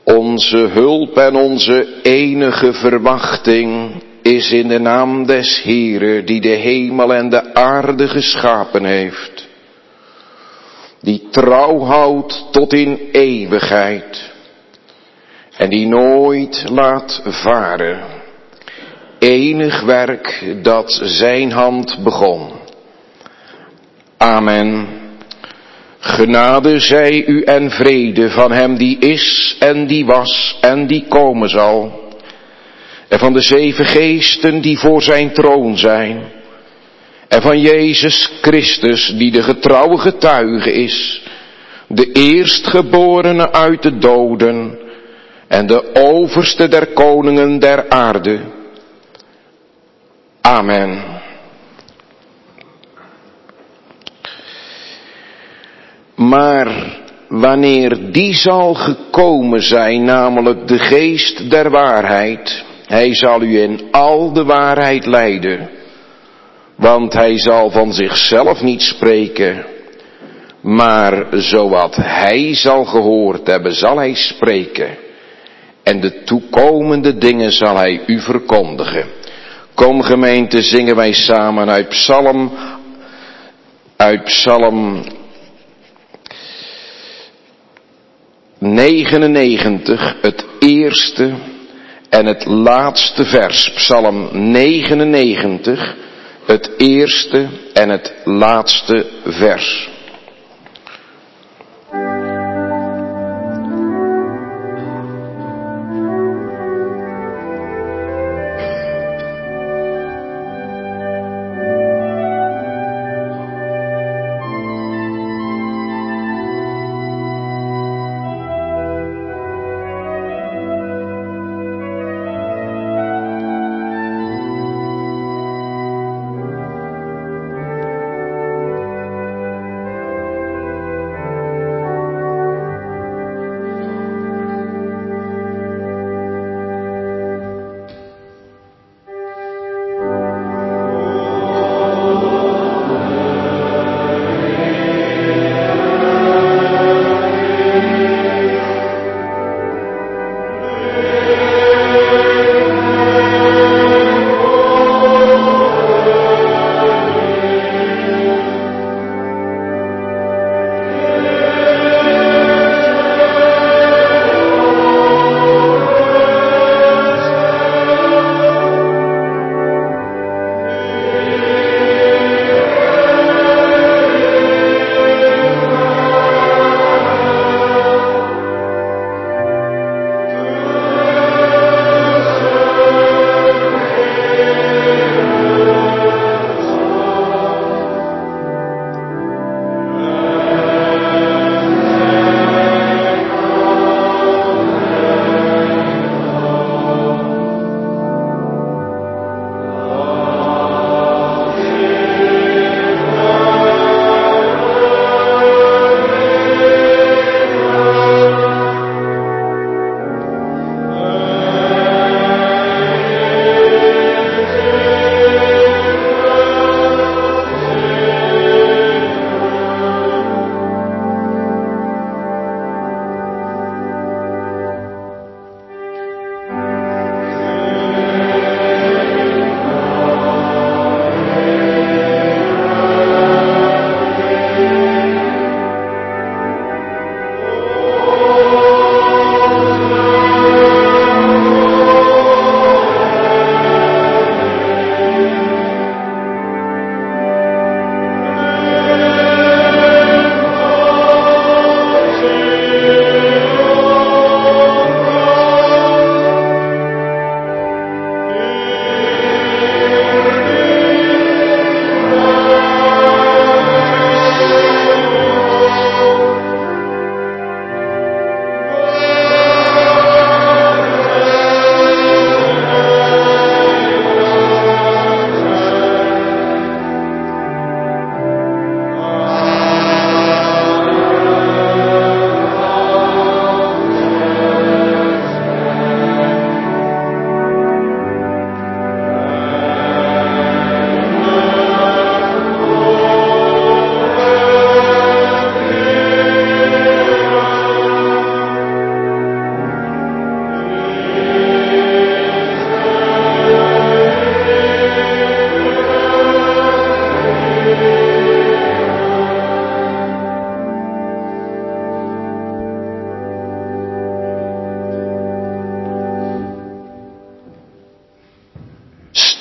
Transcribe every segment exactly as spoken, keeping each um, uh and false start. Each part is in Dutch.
Onze hulp en onze enige verwachting is in de naam des Heeren, die de hemel en de aarde geschapen heeft. Die trouw houdt tot in eeuwigheid. En die nooit laat varen. Enig werk dat zijn hand begon. Amen. Genade zij u en vrede van hem die is en die was en die komen zal. En van de zeven geesten die voor zijn troon zijn. En van Jezus Christus die de getrouwe getuige is. De eerstgeborene uit de doden. En de overste der koningen der aarde. Amen. Maar wanneer die zal gekomen zijn, namelijk de geest der waarheid, hij zal u in al de waarheid leiden. Want hij zal van zichzelf niet spreken, maar zowat hij zal gehoord hebben, zal hij spreken. En de toekomende dingen zal hij u verkondigen. Kom gemeente, zingen wij samen uit Psalm, uit Psalm negenennegentig, het eerste en het laatste vers. Psalm negenennegentig, het eerste en het laatste vers.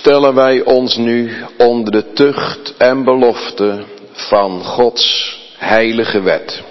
stellen wij ons nu onder de tucht en belofte van Gods heilige wet.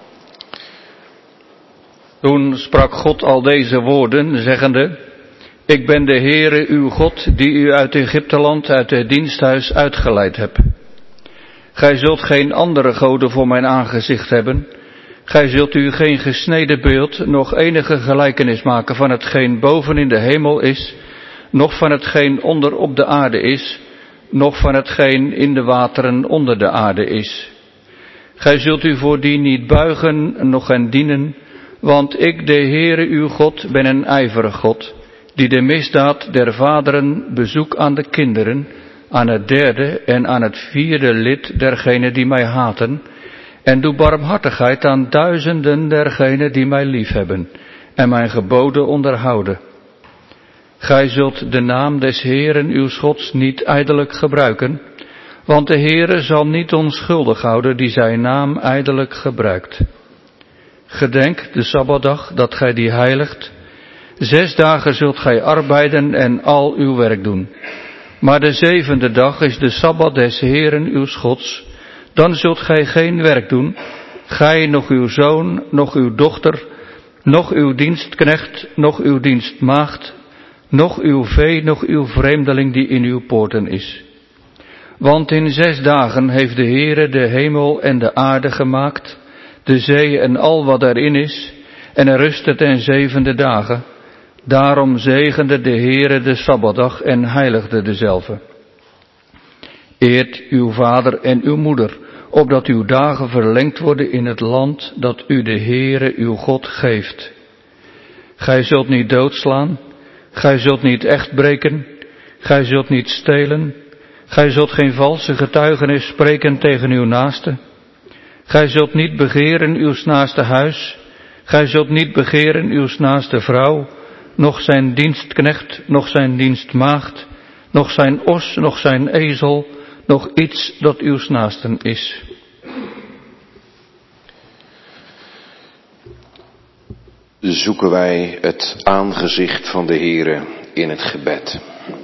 Toen sprak God al deze woorden, zeggende: Ik ben de Heere uw God, die u uit Egypteland, uit het diensthuis uitgeleid heb. Gij zult geen andere goden voor mijn aangezicht hebben. Gij zult u geen gesneden beeld, nog enige gelijkenis maken van hetgeen boven in de hemel is, noch van hetgeen onder op de aarde is, noch van hetgeen in de wateren onder de aarde is. Gij zult u voor die niet buigen, noch hen dienen, want ik, de Heere uw God, ben een ijverig God, die de misdaad der vaderen bezoek aan de kinderen, aan het derde en aan het vierde lid dergenen die mij haten, en doe barmhartigheid aan duizenden dergenen die mij liefhebben en mijn geboden onderhouden. Gij zult de naam des Heeren uw Gods niet ijdelijk gebruiken, want de Heere zal niet onschuldig houden die zijn naam ijdelijk gebruikt. Gedenk de Sabbatdag dat gij die heiligt. Zes dagen zult gij arbeiden en al uw werk doen. Maar de zevende dag is de Sabbat des Heeren uw Gods. Dan zult gij geen werk doen, gij, noch uw zoon, noch uw dochter, noch uw dienstknecht, noch uw dienstmaagd, noch uw vee, noch uw vreemdeling die in uw poorten is. Want in zes dagen heeft de Heere de hemel en de aarde gemaakt, de zee en al wat erin is, en er rustte ten zevende dagen. Daarom zegende de Heere de Sabbatdag en heiligde dezelve. Eert uw vader en uw moeder, opdat uw dagen verlengd worden in het land dat u de Heere uw God geeft. Gij zult niet doodslaan, gij zult niet echt breken, gij zult niet stelen, gij zult geen valse getuigenis spreken tegen uw naaste. Gij zult niet begeren uw naaste huis, gij zult niet begeren uw naaste vrouw, noch zijn dienstknecht, noch zijn dienstmaagd, noch zijn os, noch zijn ezel, nog iets dat uw naasten is. Zoeken wij het aangezicht van de Heere in het gebed.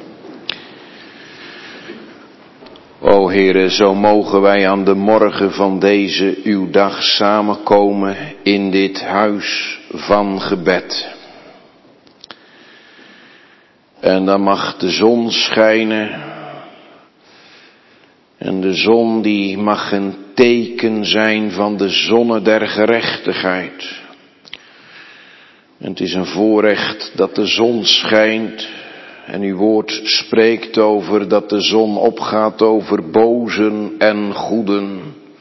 O Heere, zo mogen wij aan de morgen van deze uw dag samenkomen in dit huis van gebed. En dan mag de zon schijnen. En de zon die mag een teken zijn van de zonne der gerechtigheid. En het is een voorrecht dat de zon schijnt. En uw woord spreekt over dat de zon opgaat over bozen en goeden.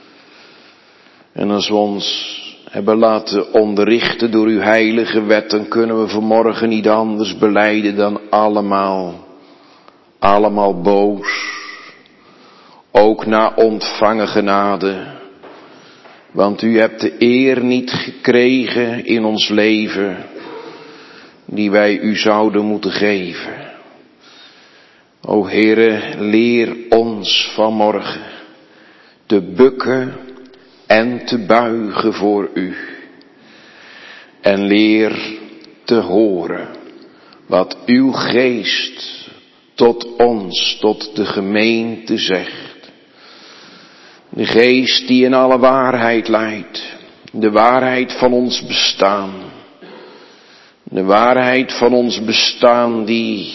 En als we ons hebben laten onderrichten door uw heilige wet, dan kunnen we vanmorgen niet anders belijden dan allemaal, allemaal boos. Ook na ontvangen genade. Want u hebt de eer niet gekregen in ons leven die wij u zouden moeten geven. O Heere, leer ons vanmorgen te bukken en te buigen voor u. En leer te horen wat uw geest tot ons, tot de gemeente zegt. De geest die in alle waarheid leidt. De waarheid van ons bestaan. De waarheid van ons bestaan die,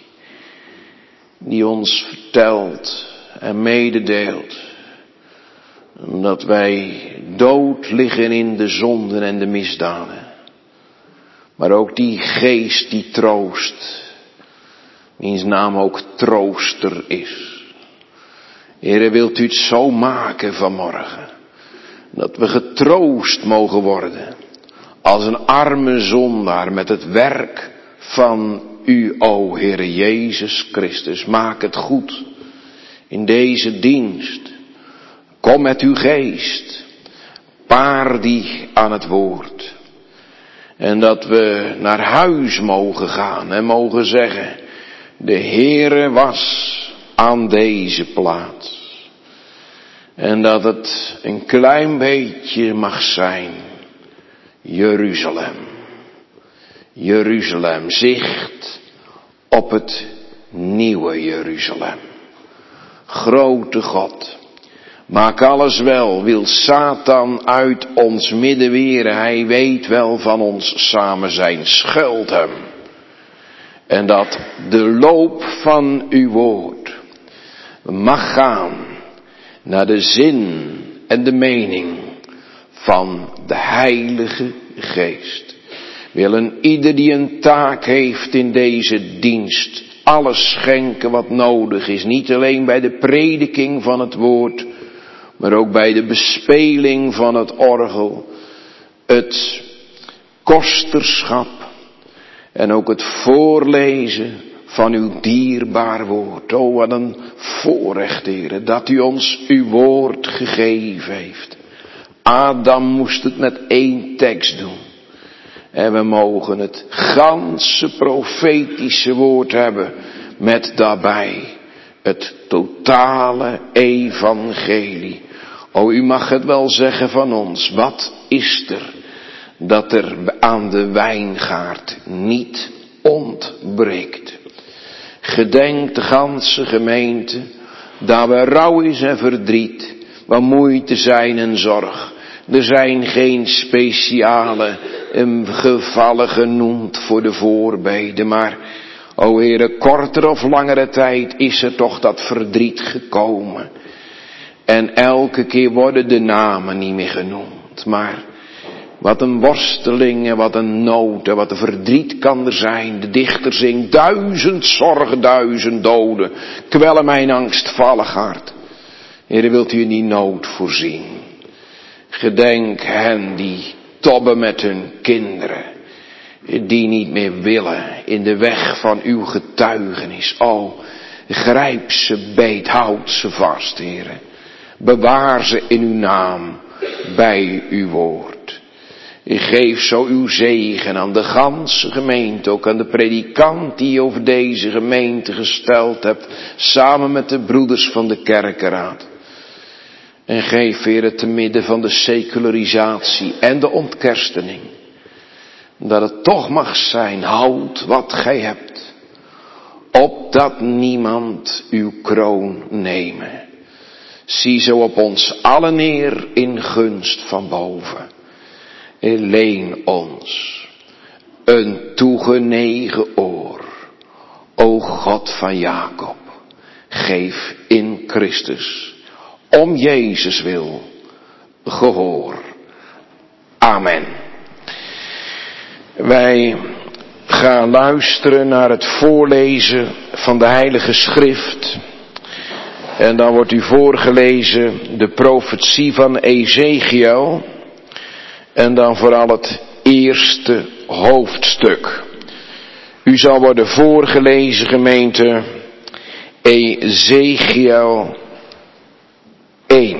die ons vertelt en mededeelt. Dat wij dood liggen in de zonden en de misdaden. Maar ook die geest die troost. Wiens naam ook trooster is. Heere, wilt u het zo maken vanmorgen, dat we getroost mogen worden, als een arme zondaar met het werk van u, o Heere Jezus Christus. Maak het goed in deze dienst. Kom met uw geest, paar die aan het woord. En dat we naar huis mogen gaan en mogen zeggen, de Heere was aan deze plaats. En dat het een klein beetje mag zijn. Jeruzalem. Jeruzalem, zicht op het nieuwe Jeruzalem. Grote God, maak alles wel, wil Satan uit ons midden weren. Hij weet wel van ons samen zijn, schuilt hem. En dat de loop van uw woord mag gaan naar de zin en de mening van de Heilige Geest. Willen ieder die een taak heeft in deze dienst alles schenken wat nodig is. Niet alleen bij de prediking van het woord, maar ook bij de bespeling van het orgel, het kosterschap en ook het voorlezen van uw dierbaar woord. O, wat een voorrecht, Heere, dat u ons uw woord gegeven heeft. Adam moest het met één tekst doen. En we mogen het ganse profetische woord hebben met daarbij het totale evangelie. O, u mag het wel zeggen van ons. Wat is er dat er aan de wijngaard niet ontbreekt? Gedenk de ganse gemeente, dat we rouw is en verdriet, wat moeite zijn en zorg. Er zijn geen speciale um, gevallen genoemd voor de voorbeden, maar, o Heere, korter of langere tijd is er toch dat verdriet gekomen. En elke keer worden de namen niet meer genoemd, maar wat een worsteling en wat een nood en wat een verdriet kan er zijn. De dichter zingt, duizend zorgen, duizend doden, kwellen mijn angstvallig hart. Heere, wilt u in die nood voorzien? Gedenk hen die tobben met hun kinderen, die niet meer willen in de weg van uw getuigenis. O, grijp ze beet, houd ze vast, Heere. Bewaar ze in uw naam bij uw woord. Geef zo uw zegen aan de ganse gemeente, ook aan de predikant die je over deze gemeente gesteld hebt, samen met de broeders van de kerkenraad. En geef, Heere, te midden van de secularisatie en de ontkerstening, dat het toch mag zijn, houd wat gij hebt, opdat niemand uw kroon nemen. Zie zo op ons allen neer in gunst van boven. En leen ons een toegenegen oor, o God van Jacob, geef in Christus om Jezus wil gehoor. Amen. Wij gaan luisteren naar het voorlezen van de Heilige Schrift. En dan wordt u voorgelezen de profetie van Ezechiel. En dan vooral het eerste hoofdstuk. U zal worden voorgelezen, gemeente, Ezechiel één.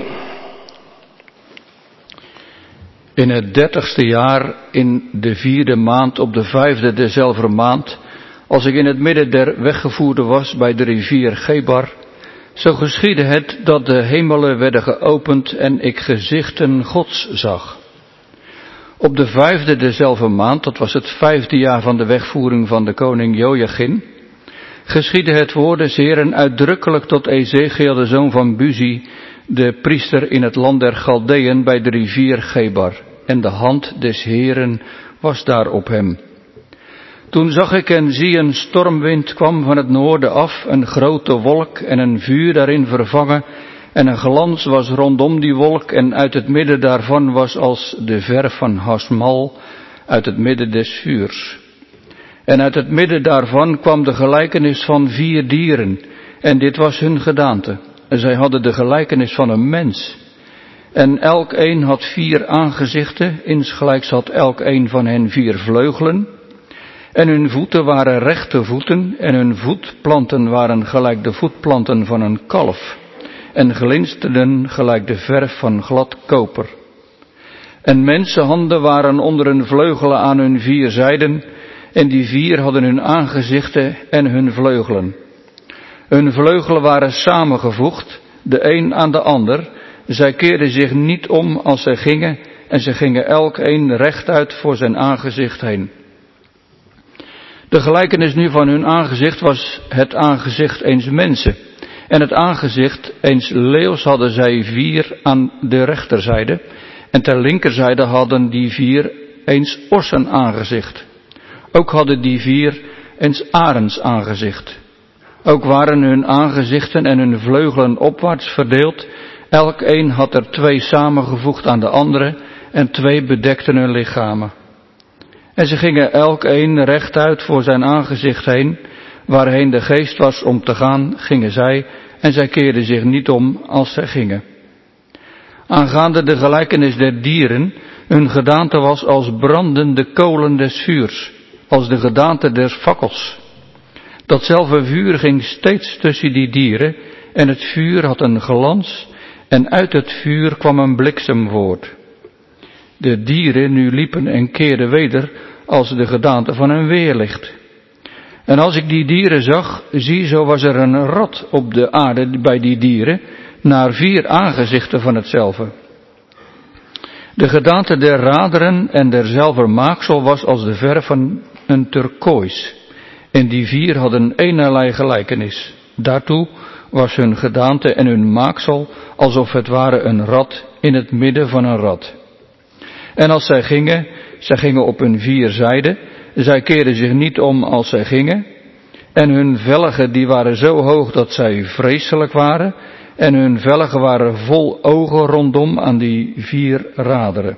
In het dertigste jaar, in de vierde maand, op de vijfde dezelfde maand, als ik in het midden der weggevoerden was bij de rivier Gebar, zo geschiedde het dat de hemelen werden geopend en ik gezichten Gods zag. Op de vijfde dezelfde maand, dat was het vijfde jaar van de wegvoering van de koning Jojachin, geschiedde het woord des Heeren uitdrukkelijk tot Ezechiel, de zoon van Buzi, de priester in het land der Galdeën bij de rivier Gebar. En de hand des Heeren was daar op hem. Toen zag ik en zie een stormwind kwam van het noorden af, een grote wolk en een vuur daarin vervangen, en een glans was rondom die wolk, en uit het midden daarvan was als de verf van hasmal uit het midden des vuurs. En uit het midden daarvan kwam de gelijkenis van vier dieren, en dit was hun gedaante. En zij hadden de gelijkenis van een mens. En elk een had vier aangezichten, insgelijks had elk een van hen vier vleugelen. En hun voeten waren rechte voeten, en hun voetplanten waren gelijk de voetplanten van een kalf, en glinsterden gelijk de verf van glad koper. En mensenhanden waren onder hun vleugelen aan hun vier zijden, en die vier hadden hun aangezichten en hun vleugelen. Hun vleugelen waren samengevoegd, de een aan de ander. Zij keerden zich niet om als zij gingen, en ze gingen elk een rechtuit voor zijn aangezicht heen. De gelijkenis nu van hun aangezicht was het aangezicht eens mensen. En het aangezicht eens leeuws hadden zij vier aan de rechterzijde. En ter linkerzijde hadden die vier eens ossen aangezicht. Ook hadden die vier eens arends aangezicht. Ook waren hun aangezichten en hun vleugelen opwaarts verdeeld. Elk een had er twee samengevoegd aan de andere en twee bedekten hun lichamen. En ze gingen elk een rechtuit voor zijn aangezicht heen. Waarheen de geest was om te gaan, gingen zij en zij keerden zich niet om als zij gingen. Aangaande de gelijkenis der dieren, hun gedaante was als brandende kolen des vuurs, als de gedaante der fakkels. Datzelfde vuur ging steeds tussen die dieren en het vuur had een glans en uit het vuur kwam een bliksem voort. De dieren nu liepen en keerden weder als de gedaante van een weerlicht. En als ik die dieren zag, zie, zo was er een rad op de aarde bij die dieren, naar vier aangezichten van hetzelfde. De gedaante der raderen en derzelver maaksel was als de verf van een turkoois. En die vier hadden eenerlei gelijkenis. Daartoe was hun gedaante en hun maaksel alsof het ware een rad in het midden van een rad. En als zij gingen, zij gingen op hun vier zijden, zij keerden zich niet om als zij gingen. En hun velgen die waren zo hoog dat zij vreselijk waren. En hun velgen waren vol ogen rondom aan die vier raderen.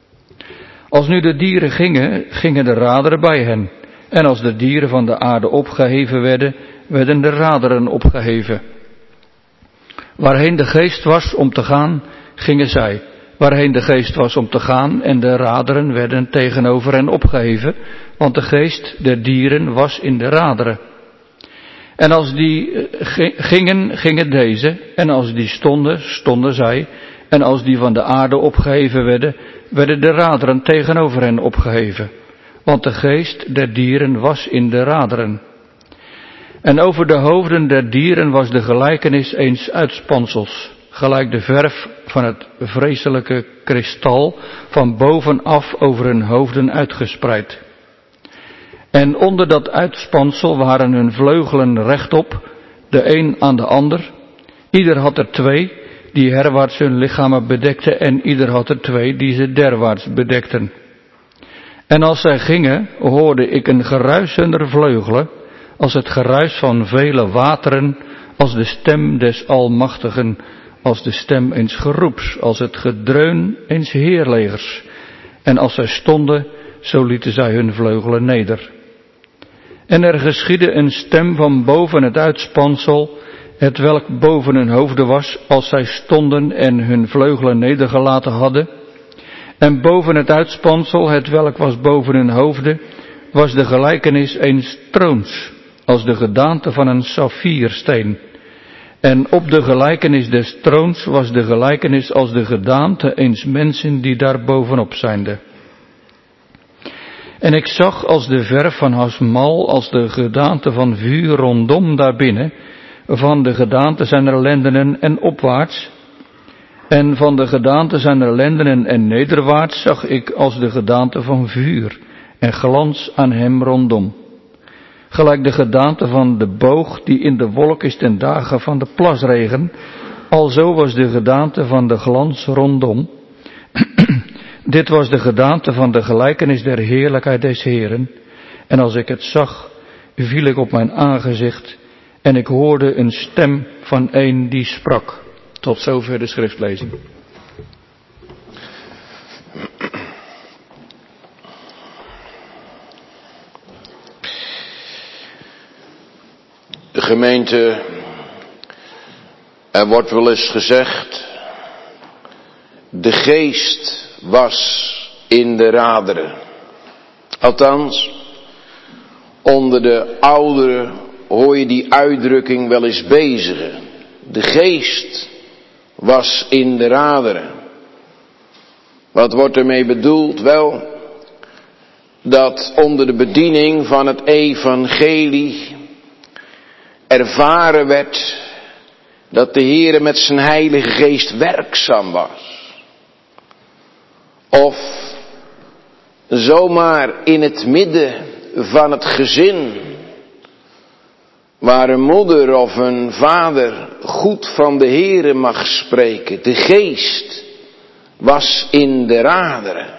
Als nu de dieren gingen, gingen de raderen bij hen. En als de dieren van de aarde opgeheven werden, werden de raderen opgeheven. Waarheen de geest was om te gaan, gingen zij. Waarheen de geest was om te gaan en de raderen werden tegenover hen opgeheven, want de geest der dieren was in de raderen. En als die gingen, gingen deze, en als die stonden, stonden zij, en als die van de aarde opgeheven werden, werden de raderen tegenover hen opgeheven, want de geest der dieren was in de raderen. En over de hoofden der dieren was de gelijkenis eens uitspansels, gelijk de verf van het vreselijke kristal van bovenaf over hun hoofden uitgespreid. En onder dat uitspansel waren hun vleugelen rechtop, de een aan de ander. Ieder had er twee, die herwaarts hun lichamen bedekten, en ieder had er twee, die ze derwaarts bedekten. En als zij gingen, hoorde ik een geruis hunner vleugelen, als het geruis van vele wateren, als de stem des Almachtigen, als de stem eens geroeps, als het gedreun eens heerlegers. En als zij stonden, zo lieten zij hun vleugelen neder. En er geschiedde een stem van boven het uitspansel, het welk boven hun hoofden was, als zij stonden en hun vleugelen nedergelaten hadden. En boven het uitspansel, het welk was boven hun hoofden, was de gelijkenis eens troons, als de gedaante van een saffiersteen. En op de gelijkenis des troons was de gelijkenis als de gedaante eens mensen die daar bovenop zijnde. En ik zag als de verf van Hasmal, als de gedaante van vuur rondom daarbinnen, van de gedaante zijner lendenen en opwaarts. En van de gedaante zijner lendenen en nederwaarts zag ik als de gedaante van vuur en glans aan hem rondom. Gelijk de gedaante van de boog die in de wolk is ten dagen van de plasregen, alzo was de gedaante van de glans rondom. Dit was de gedaante van de gelijkenis der heerlijkheid des Heeren. En als ik het zag, viel ik op mijn aangezicht en ik hoorde een stem van een die sprak. Tot zover de schriftlezing. De gemeente, er wordt wel eens gezegd, de geest was in de raderen. Althans, onder de ouderen hoor je die uitdrukking wel eens bezigen. De geest was in de raderen. Wat wordt ermee bedoeld? Wel, dat onder de bediening van het evangelie ervaren werd dat de Heere met zijn Heilige Geest werkzaam was. Of zomaar in het midden van het gezin, waar een moeder of een vader goed van de Heere mag spreken. De geest was in de raderen.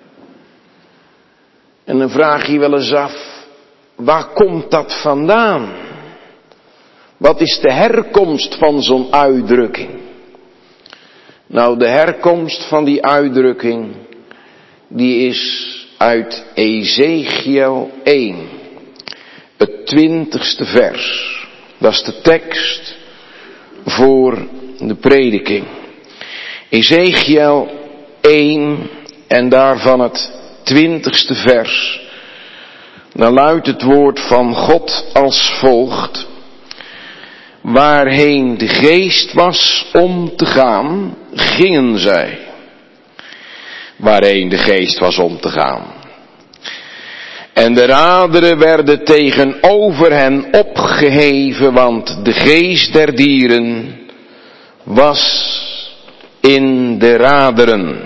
En dan vraag je wel eens af, waar komt dat vandaan? Wat is de herkomst van zo'n uitdrukking? Nou, de herkomst van die uitdrukking, die is uit Ezechiel één, het twintigste vers. Dat is de tekst voor de prediking. Ezechiel één en daarvan het twintigste vers. Dan luidt het woord van God als volgt. Waarheen de geest was om te gaan, gingen zij. Waarheen de geest was om te gaan. En de raderen werden tegenover hen opgeheven, want de geest der dieren was in de raderen.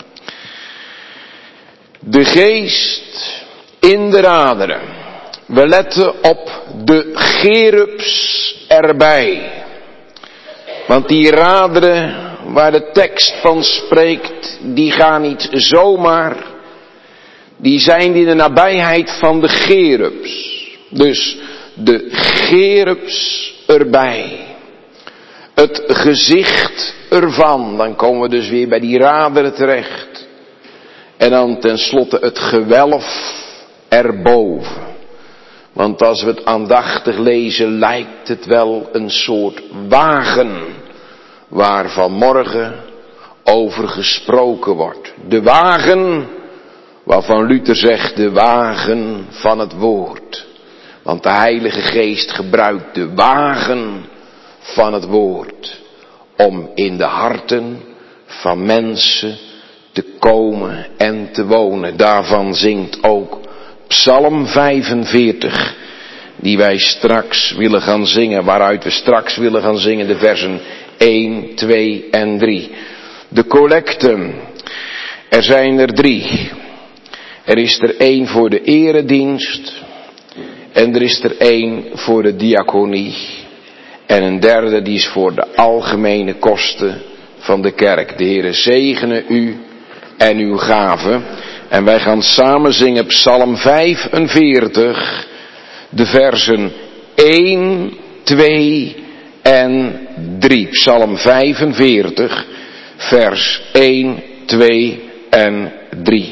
De geest in de raderen. We letten op de cherubs erbij. Want die raderen waar de tekst van spreekt, die gaan niet zomaar. Die zijn in de nabijheid van de cherubs. Dus de cherubs erbij. Het gezicht ervan. Dan komen we dus weer bij die raderen terecht. En dan tenslotte het gewelf erboven. Want als we het aandachtig lezen, lijkt het wel een soort wagen waar vanmorgen over gesproken wordt. De wagen waarvan Luther zegt, de wagen van het woord. Want de Heilige Geest gebruikt de wagen van het woord om in de harten van mensen te komen en te wonen. Daarvan zingt ook Psalm vijfenveertig, die wij straks willen gaan zingen, waaruit we straks willen gaan zingen de versen één, twee en drie. De collecten, er zijn er drie. Er is er één voor de eredienst en er is er één voor de diaconie. En een derde die is voor de algemene kosten van de kerk. De Heere zegene u en uw gaven. En wij gaan samen zingen Psalm vijfenveertig, de versen één, twee en drie. Psalm vijfenveertig, vers één, twee en drie.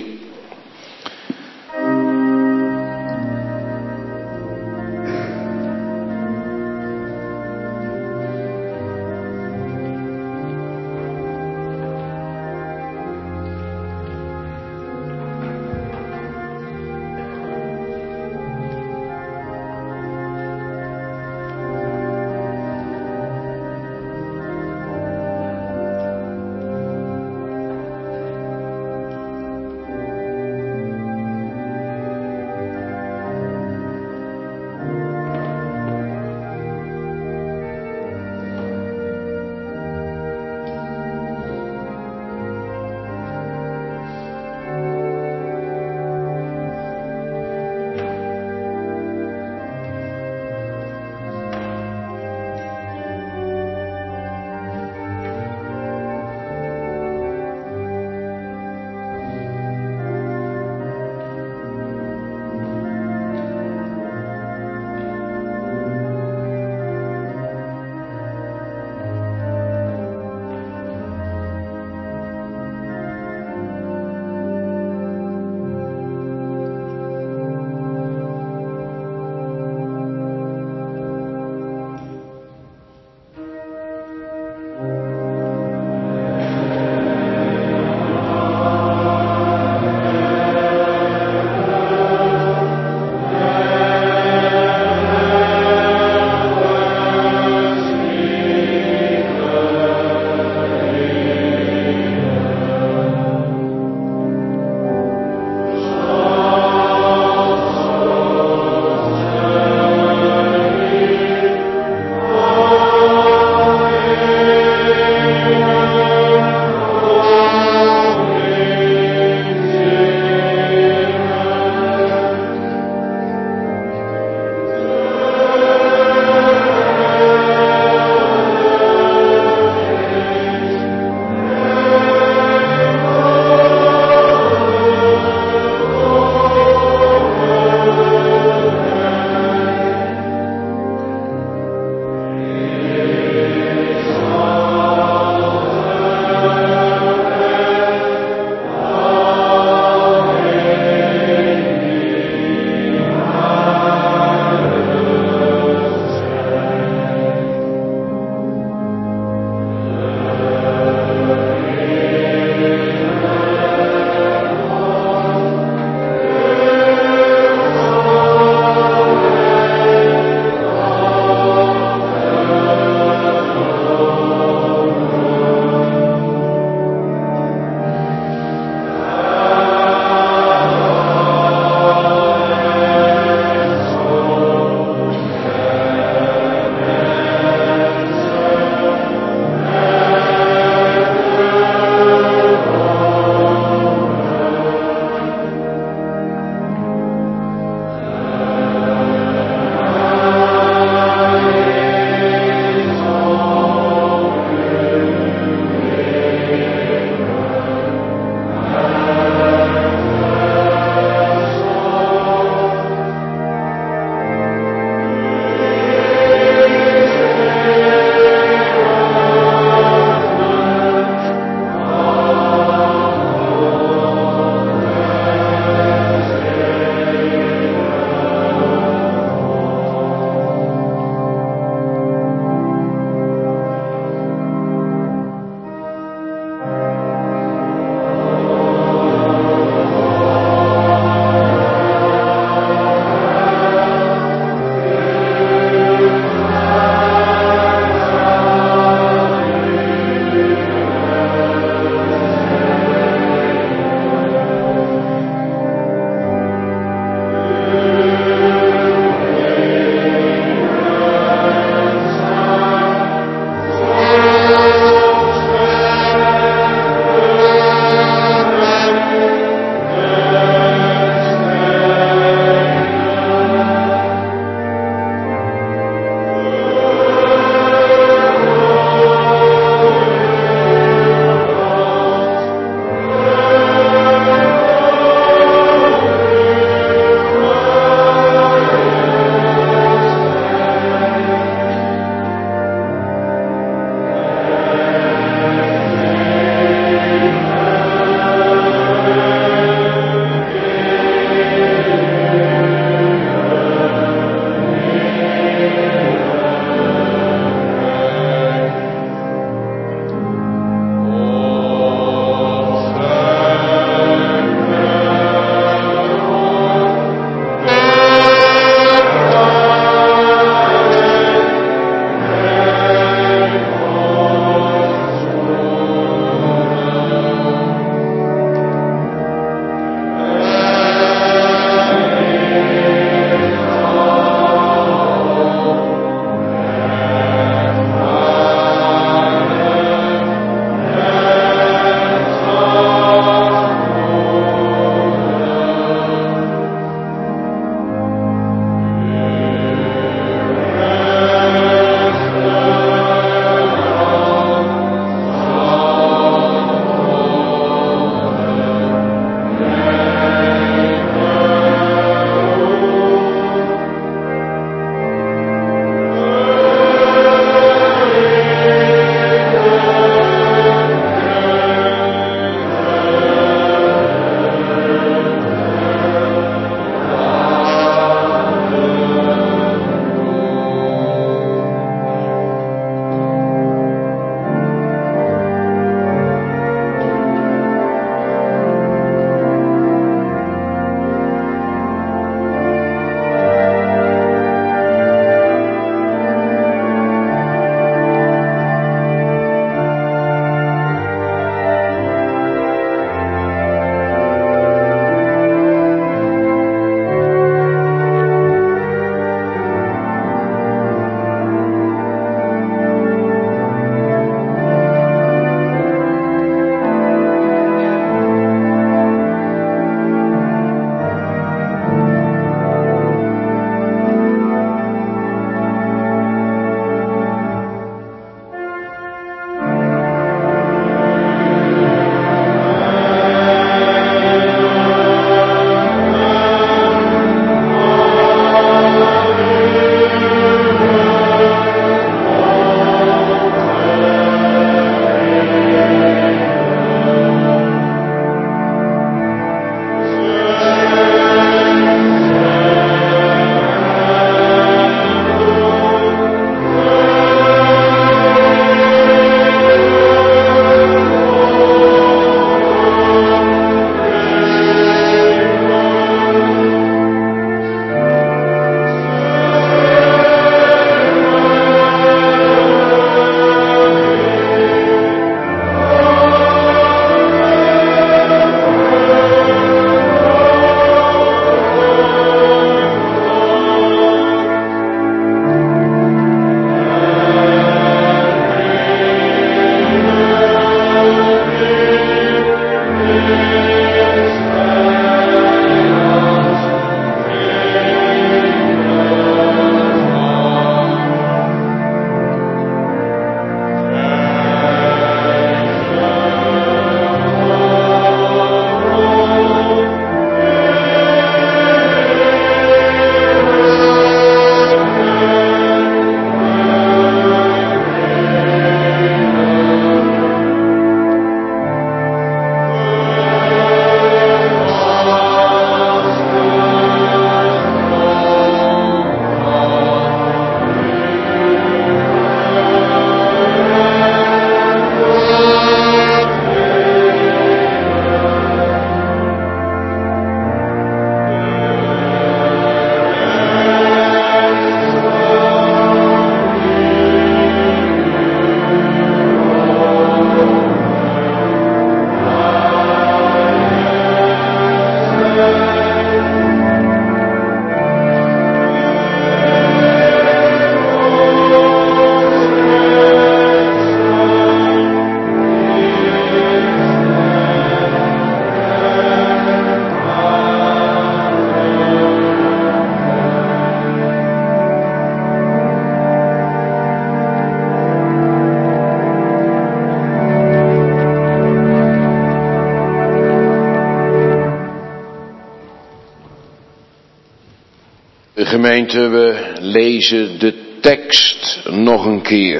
Gemeente, we lezen de tekst nog een keer.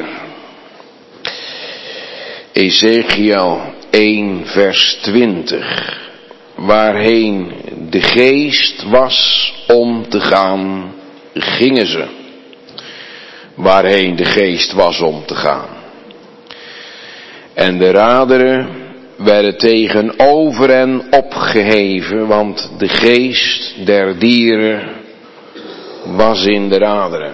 Ezechiel één vers twintig. Waarheen de geest was om te gaan, gingen ze. Waarheen de geest was om te gaan. En de raderen werden tegenover hen opgeheven, want de geest der dieren was in de raderen.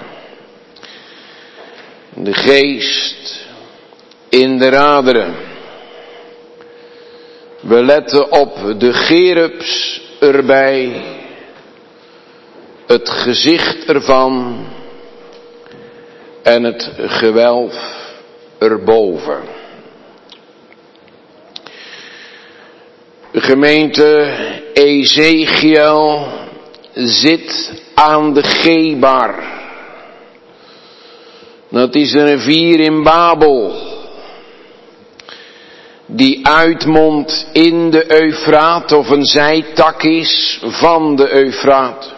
De geest in de raderen. We letten op de gerubs erbij, het gezicht ervan en het gewelf erboven. De gemeente, Ezechiel zit aan de Gebar. Dat is een rivier in Babel, die uitmondt in de Eufraat, of een zijtak is van de Eufraat.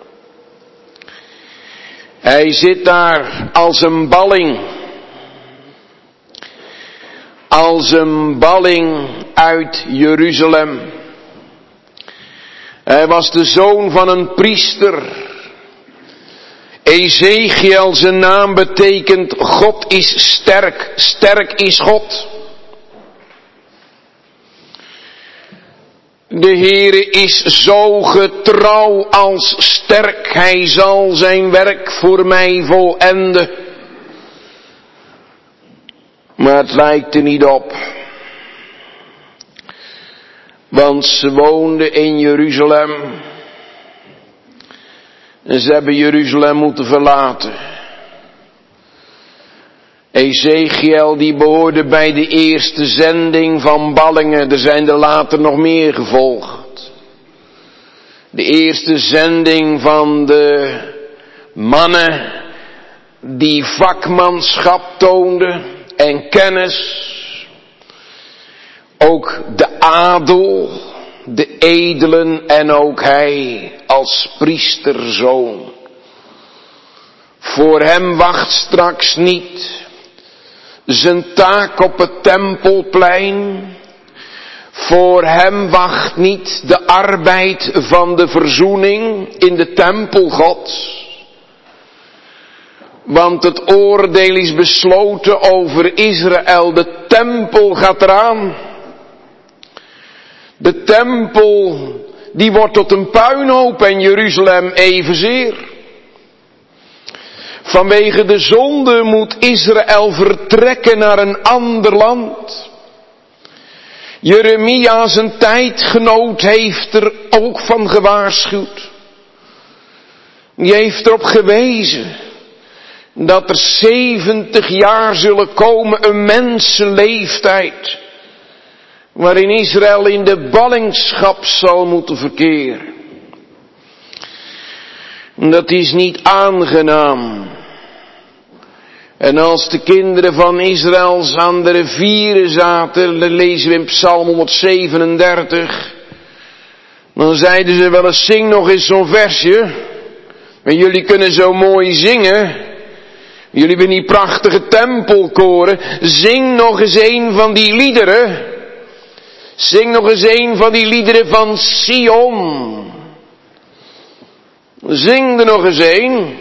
Hij zit daar als een balling. Als een balling uit Jeruzalem. Hij was de zoon van een priester. Ezechiel, zijn naam betekent God is sterk, sterk is God. De Heere is zo getrouw als sterk, hij zal zijn werk voor mij volenden. Maar het lijkt er niet op. Want ze woonden in Jeruzalem. En ze hebben Jeruzalem moeten verlaten. Ezechiel die behoorde bij de eerste zending van ballingen. Er zijn er later nog meer gevolgd. De eerste zending van de mannen die vakmanschap toonden en kennis. Ook de adel, de edelen en ook hij als priesterzoon. Voor hem wacht straks niet zijn taak op het tempelplein. Voor hem wacht niet de arbeid van de verzoening in de tempel Gods. Want het oordeel is besloten over Israël. De tempel gaat eraan. De tempel die wordt tot een puinhoop en Jeruzalem evenzeer. Vanwege de zonde moet Israël vertrekken naar een ander land. Jeremia, zijn tijdgenoot, heeft er ook van gewaarschuwd. Die heeft erop gewezen dat er zeventig jaar zullen komen, een mensenleeftijd, waarin Israël in de ballingschap zal moeten verkeren. Dat is niet aangenaam. En als de kinderen van Israël aan de rivieren zaten, dat lezen we in Psalm honderdzevenendertig, dan zeiden ze wel eens, zing nog eens zo'n versje. Maar jullie kunnen zo mooi zingen. Jullie hebben die prachtige tempelkoren. Zing nog eens een van die liederen. Zing nog eens een van die liederen van Sion. Zing er nog eens een.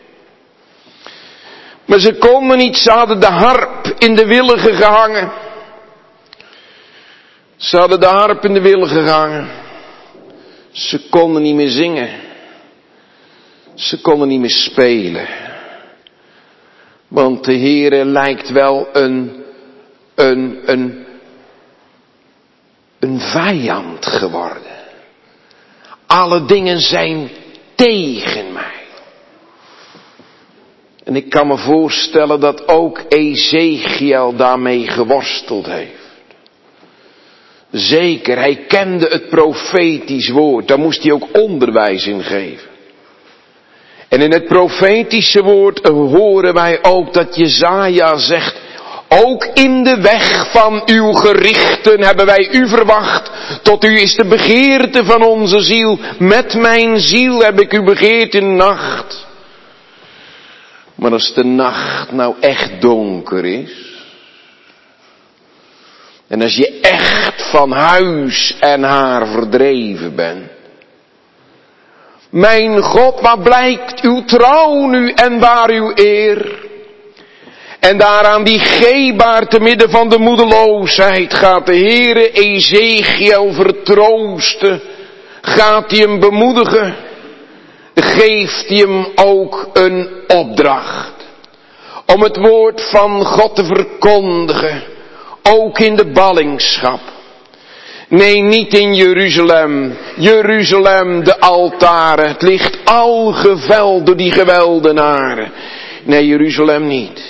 Maar ze konden niet, ze hadden de harp in de wilgen gehangen. Ze hadden de harp in de wilgen gehangen. Ze konden niet meer zingen. Ze konden niet meer spelen. Want de Heere lijkt wel een, een, een, een vijand geworden. Alle dingen zijn tegen mij. En ik kan me voorstellen dat ook Ezechiel daarmee geworsteld heeft. Zeker, hij kende het profetisch woord. Daar moest hij ook onderwijs in geven. En in het profetische woord horen wij ook dat Jesaja zegt, ook in de weg van uw gerichten hebben wij u verwacht, Tot u is de begeerte van onze ziel. Met mijn ziel heb ik u begeerd in de nacht. Maar als de nacht nou echt donker is. En als je echt van huis en haar verdreven bent. Mijn God, waar blijkt uw trouw nu en waar uw eer? En daar aan die Gebar te midden van de moedeloosheid gaat de Heere Ezechiel vertroosten. Gaat hij hem bemoedigen. Geeft hij hem ook een opdracht. Om het woord van God te verkondigen. Ook in de ballingschap. Nee, niet in Jeruzalem. Jeruzalem, de altaren. Het ligt al geveld door die geweldenaren. Nee, Jeruzalem niet.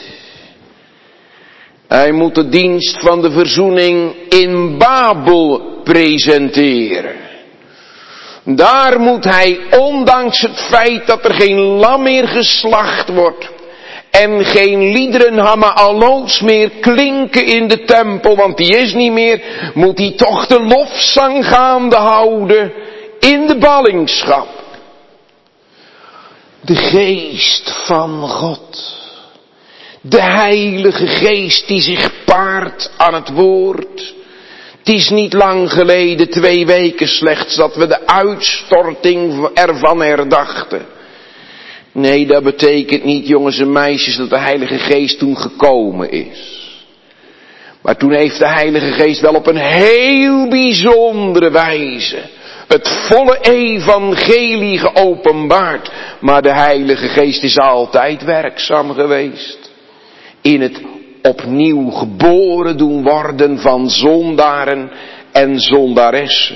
Hij moet de dienst van de verzoening in Babel presenteren. Daar moet hij, ondanks het feit dat er geen lam meer geslacht wordt. En geen liederen hamaaloots meer klinken in de tempel, want die is niet meer. Moet hij toch de lofzang gaande houden in de ballingschap. De geest van God. De Heilige Geest die zich paart aan het woord. Het is niet lang geleden, twee weken slechts, dat we de uitstorting ervan herdachten. Nee, dat betekent niet, jongens en meisjes, dat de Heilige Geest toen gekomen is. Maar toen heeft de Heilige Geest wel op een heel bijzondere wijze het volle evangelie geopenbaard. Maar de Heilige Geest is altijd werkzaam geweest. In het opnieuw geboren doen worden van zondaren en zondaressen.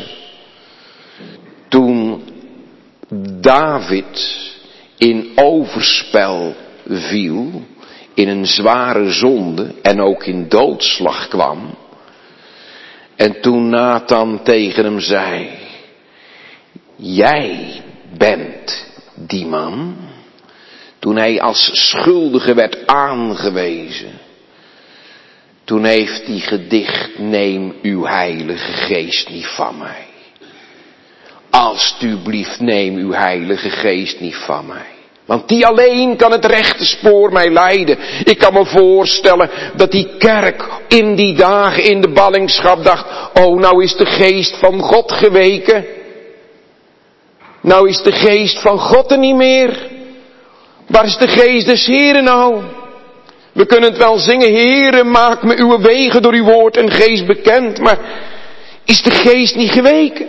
Toen David in overspel viel, in een zware zonde en ook in doodslag kwam. En toen Nathan tegen hem zei, jij bent die man. Toen hij als schuldige werd aangewezen. Toen heeft hij gedicht, neem uw Heilige Geest niet van mij. Alsjeblieft, neem uw Heilige Geest niet van mij. Want die alleen kan het rechte spoor mij leiden. Ik kan me voorstellen dat die kerk in die dagen in de ballingschap dacht, oh, nou is de geest van God geweken. Nou is de geest van God er niet meer. Waar is de geest des Heren nou? We kunnen het wel zingen, Heere, maak me uw wegen door uw woord en geest bekend. Maar is de geest niet geweken?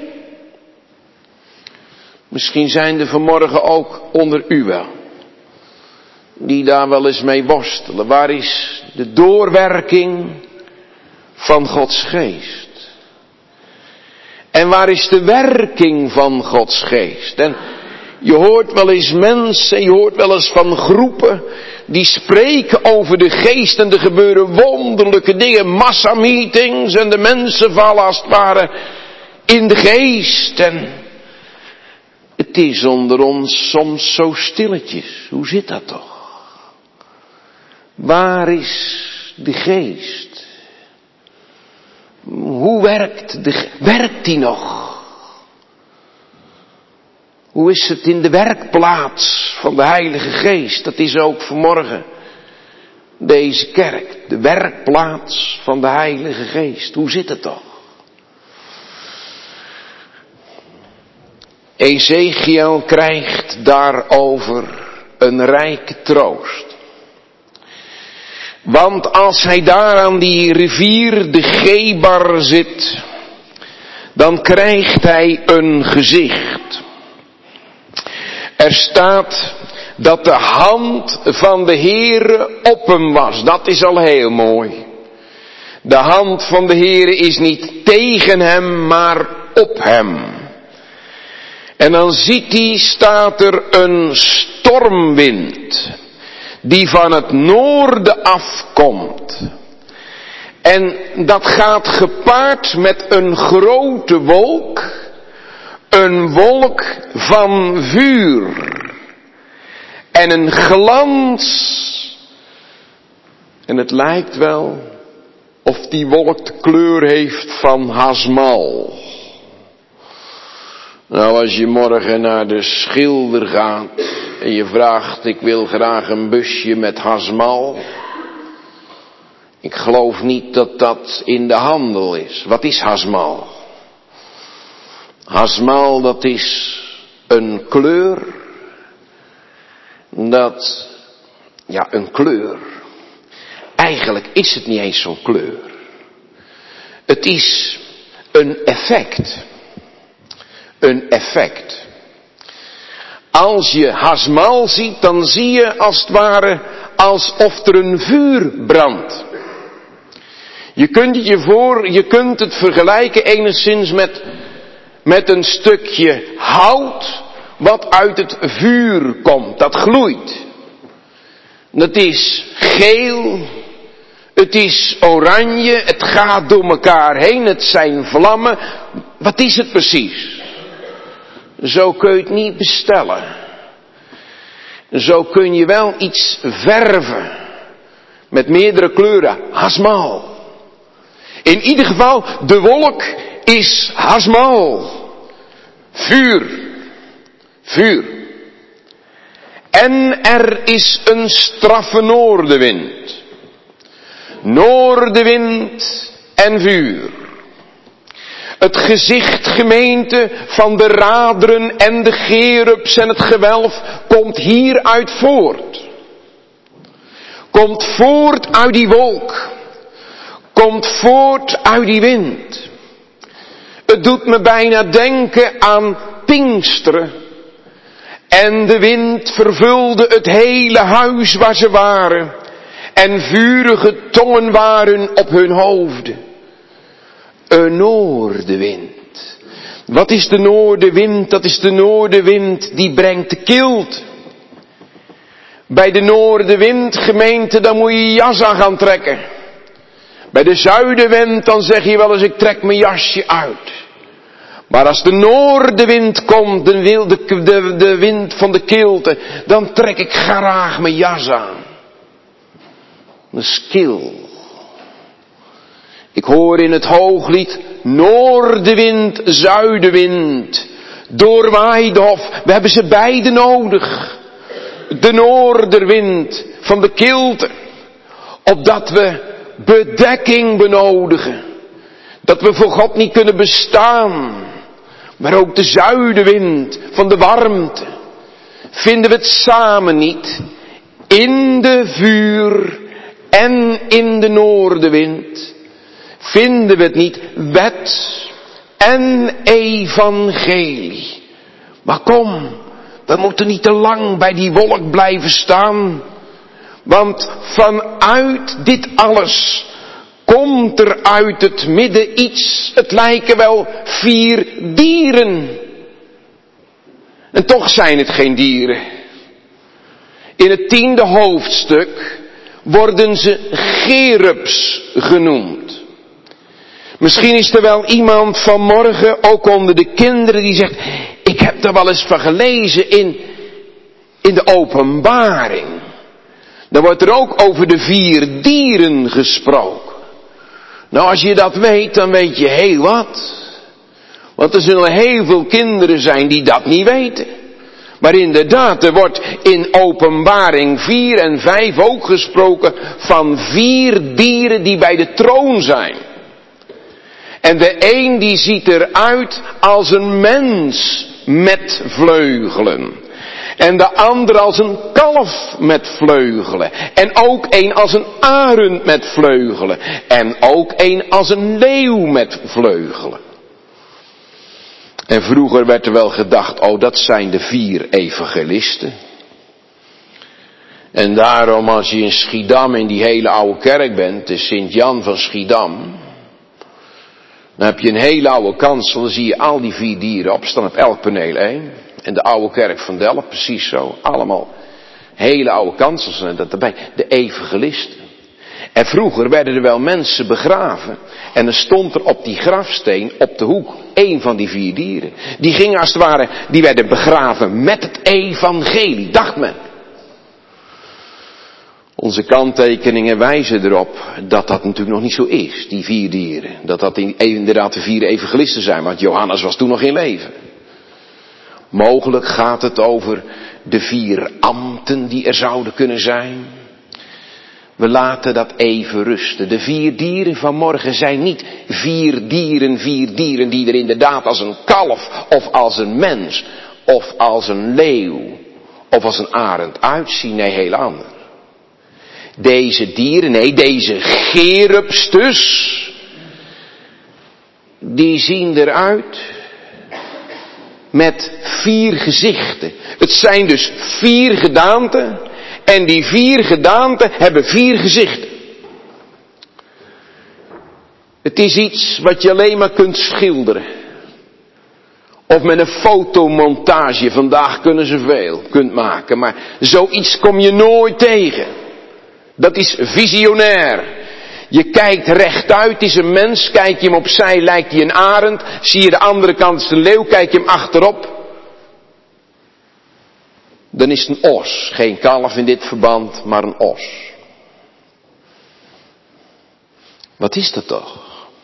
Misschien zijn er vanmorgen ook onder u wel. Die daar wel eens mee worstelen. Waar is de doorwerking van Gods geest? En waar is de werking van Gods geest? En je hoort wel eens mensen, je hoort wel eens van groepen die spreken over de geest en er gebeuren wonderlijke dingen, massameetings en de mensen vallen als het ware in de geest. En het is onder ons soms zo stilletjes. Hoe zit dat toch? Waar is de geest? Hoe werkt de ge- werkt die nog? Hoe is het in de werkplaats van de Heilige Geest? Dat is ook vanmorgen deze kerk. De werkplaats van de Heilige Geest. Hoe zit het toch? Ezechiel krijgt daarover een rijke troost. Want als hij daar aan die rivier de Gebar zit, dan krijgt hij een gezicht. Er staat dat de hand van de Heere op hem was. Dat is al heel mooi. De hand van de Heere is niet tegen hem, maar op hem. En dan ziet hij, staat er een stormwind die van het noorden afkomt. En dat gaat gepaard met een grote wolk, een wolk van vuur en een glans. En het lijkt wel of die wolk de kleur heeft van hasmal. Nou, als je morgen naar de schilder gaat en je vraagt, ik wil graag een busje met hasmal. Ik geloof niet dat dat in de handel is. Wat is hasmal? Hasmal, dat is een kleur. Dat, ja, een kleur. Eigenlijk is het niet eens zo'n kleur. Het is een effect. Een effect. Als je hasmal ziet, dan zie je als het ware alsof er een vuur brandt. Je kunt het je voor, je kunt het vergelijken enigszins met, met een stukje hout wat uit het vuur komt, dat gloeit. Dat is geel, het is oranje, het gaat door elkaar heen, het zijn vlammen. Wat is het precies? Zo kun je het niet bestellen. Zo kun je wel iets verven met meerdere kleuren, hasmal. In ieder geval, de wolk is hasmal. Vuur. Vuur. En er is een straffe noordenwind. Noordenwind en vuur. Het gezicht, gemeente, van de raderen en de gerubs en het gewelf komt hieruit voort. Komt voort uit die wolk. Komt voort uit die wind. Het doet me bijna denken aan Pinksteren. En de wind vervulde het hele huis waar ze waren. En vurige tongen waren op hun hoofden. Een noordenwind. Wat is de noordenwind? Dat is de noordenwind die brengt de kilte. Bij de noordenwind, gemeente, dan moet je je jas aan gaan trekken. Bij de zuidenwind, dan zeg je wel eens, ik trek mijn jasje uit. Maar als de noordenwind komt, de, de, de, de wind van de kilte, dan trek ik graag mijn jas aan. Dat is kil. Ik hoor in het hooglied, noordenwind, zuidenwind, doorwaai de hof. We hebben ze beide nodig. De noordenwind van de kilte, opdat we bedekking benodigen. Dat we voor God niet kunnen bestaan. Maar ook de zuidenwind van de warmte. Vinden we het samen niet? In de vuur en in de noordenwind. Vinden we het niet? Wet en evangelie. Maar kom, we moeten niet te lang bij die wolk blijven staan. Want vanuit dit alles komt er uit het midden iets, het lijken wel vier dieren. En toch zijn het geen dieren. In het tiende hoofdstuk worden ze cherubs genoemd. Misschien is er wel iemand vanmorgen, ook onder de kinderen, die zegt, ik heb er wel eens van gelezen in, in de Openbaring. Dan wordt er ook over de vier dieren gesproken. Nou, als je dat weet, dan weet je heel wat. Want er zullen heel veel kinderen zijn die dat niet weten. Maar inderdaad, er wordt in Openbaring vier en vijf ook gesproken van vier dieren die bij de troon zijn. En de een die ziet eruit als een mens met vleugelen. En de ander als een kalf met vleugelen. En ook een als een arend met vleugelen. En ook een als een leeuw met vleugelen. En vroeger werd er wel gedacht, oh, dat zijn de vier evangelisten. En daarom als je in Schiedam in die hele oude kerk bent, de Sint-Jan van Schiedam, dan heb je een hele oude kansel, dan zie je al die vier dieren opstaan op elk paneel één. En de oude kerk van Delft, precies zo. Allemaal hele oude kansels en dat erbij. De evangelisten. En vroeger werden er wel mensen begraven. En dan stond er op die grafsteen op de hoek één van die vier dieren. Die gingen als het ware, die werden begraven met het evangelie, dacht men. Onze kanttekeningen wijzen erop dat dat natuurlijk nog niet zo is, die vier dieren. Dat dat inderdaad de vier evangelisten zijn, want Johannes was toen nog in leven. Mogelijk gaat het over de vier ambten die er zouden kunnen zijn. We laten dat even rusten. De vier dieren van morgen zijn niet vier dieren, vier dieren die er inderdaad als een kalf of als een mens of als een leeuw of als een arend uitzien. Nee, heel anders. Deze dieren, nee, deze cherubs dus, die zien eruit met vier gezichten. Het zijn dus vier gedaanten. En die vier gedaanten hebben vier gezichten. Het is iets wat je alleen maar kunt schilderen. Of met een fotomontage, vandaag kunnen ze veel, kunt maken. Maar zoiets kom je nooit tegen. Dat is visionair. Je kijkt rechtuit, is een mens, kijk je hem opzij, lijkt hij een arend. Zie je de andere kant is een leeuw, kijk je hem achterop. Dan is het een os. Geen kalf in dit verband, maar een os. Wat is dat toch?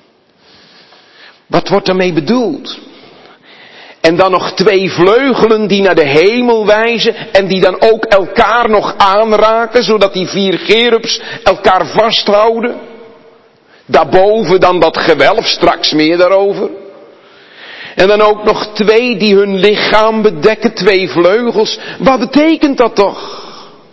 Wat wordt daarmee bedoeld? En dan nog twee vleugelen die naar de hemel wijzen en die dan ook elkaar nog aanraken, zodat die vier cherubs elkaar vasthouden. Daarboven dan dat gewelf, straks meer daarover. En dan ook nog twee die hun lichaam bedekken, twee vleugels. Wat betekent dat toch?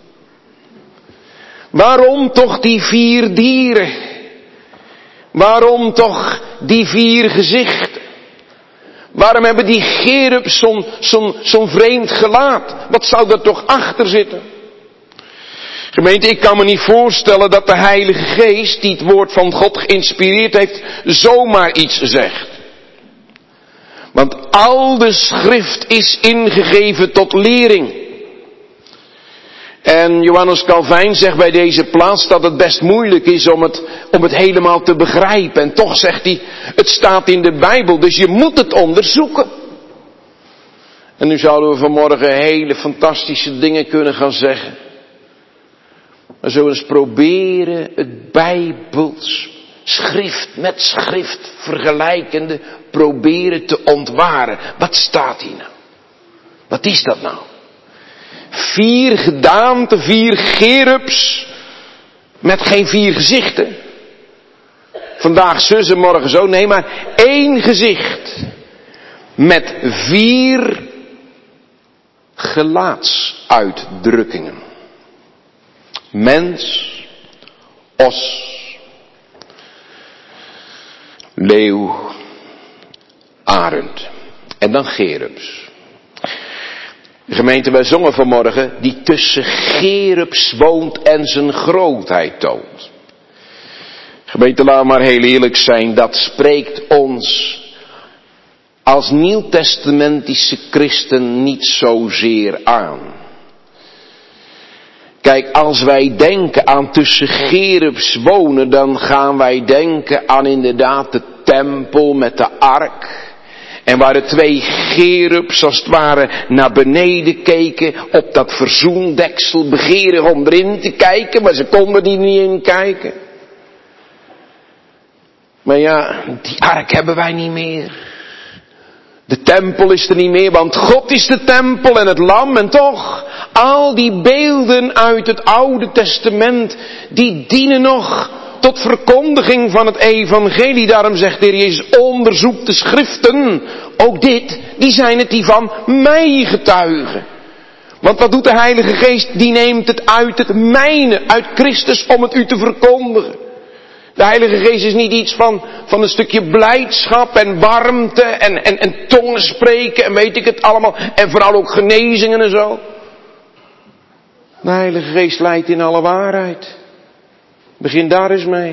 Waarom toch die vier dieren? Waarom toch die vier gezichten? Waarom hebben die cherubs zo'n zo'n zo'n vreemd gelaat? Wat zou er toch achter zitten? Gemeente, ik kan me niet voorstellen dat de Heilige Geest, die het woord van God geïnspireerd heeft, zomaar iets zegt. Want al de schrift is ingegeven tot lering. En Johannes Calvijn zegt bij deze plaats dat het best moeilijk is om het, om het helemaal te begrijpen. En toch zegt hij, het staat in de Bijbel, dus je moet het onderzoeken. En nu zouden we vanmorgen hele fantastische dingen kunnen gaan zeggen. We zullen eens proberen het Bijbels schrift met schrift vergelijkende proberen te ontwaren. Wat staat hier nou? Wat is dat nou? Vier gedaanten, vier cherubs met geen vier gezichten. Vandaag zus en morgen zo. Nee, maar één gezicht met vier gelaatsuitdrukkingen. Mens, os, leeuw, arend. En dan cherubs. De gemeente, wij zongen vanmorgen, die tussen cherubs woont en zijn grootheid toont. Gemeente, laat maar heel eerlijk zijn, dat spreekt ons als nieuwtestamentische christen niet zozeer aan. Kijk, als wij denken aan tussen cherubs wonen, dan gaan wij denken aan inderdaad de tempel met de ark. En waar de twee cherubs als het ware naar beneden keken op dat verzoendeksel, begeerig om erin te kijken, maar ze konden die niet in kijken. Maar ja, die ark hebben wij niet meer. De tempel is er niet meer, want God is de tempel en het lam. En toch, al die beelden uit het Oude Testament, die dienen nog tot verkondiging van het evangelie. Daarom zegt de Heer Jezus, onderzoek de schriften. Ook dit, die zijn het die van mij getuigen. Want wat doet de Heilige Geest? Die neemt het uit het mijne, uit Christus, om het u te verkondigen. De Heilige Geest is niet iets van, van een stukje blijdschap en warmte en, en, en tongen spreken en weet ik het allemaal. En vooral ook genezingen en zo. De Heilige Geest leidt in alle waarheid. Begin daar eens mee.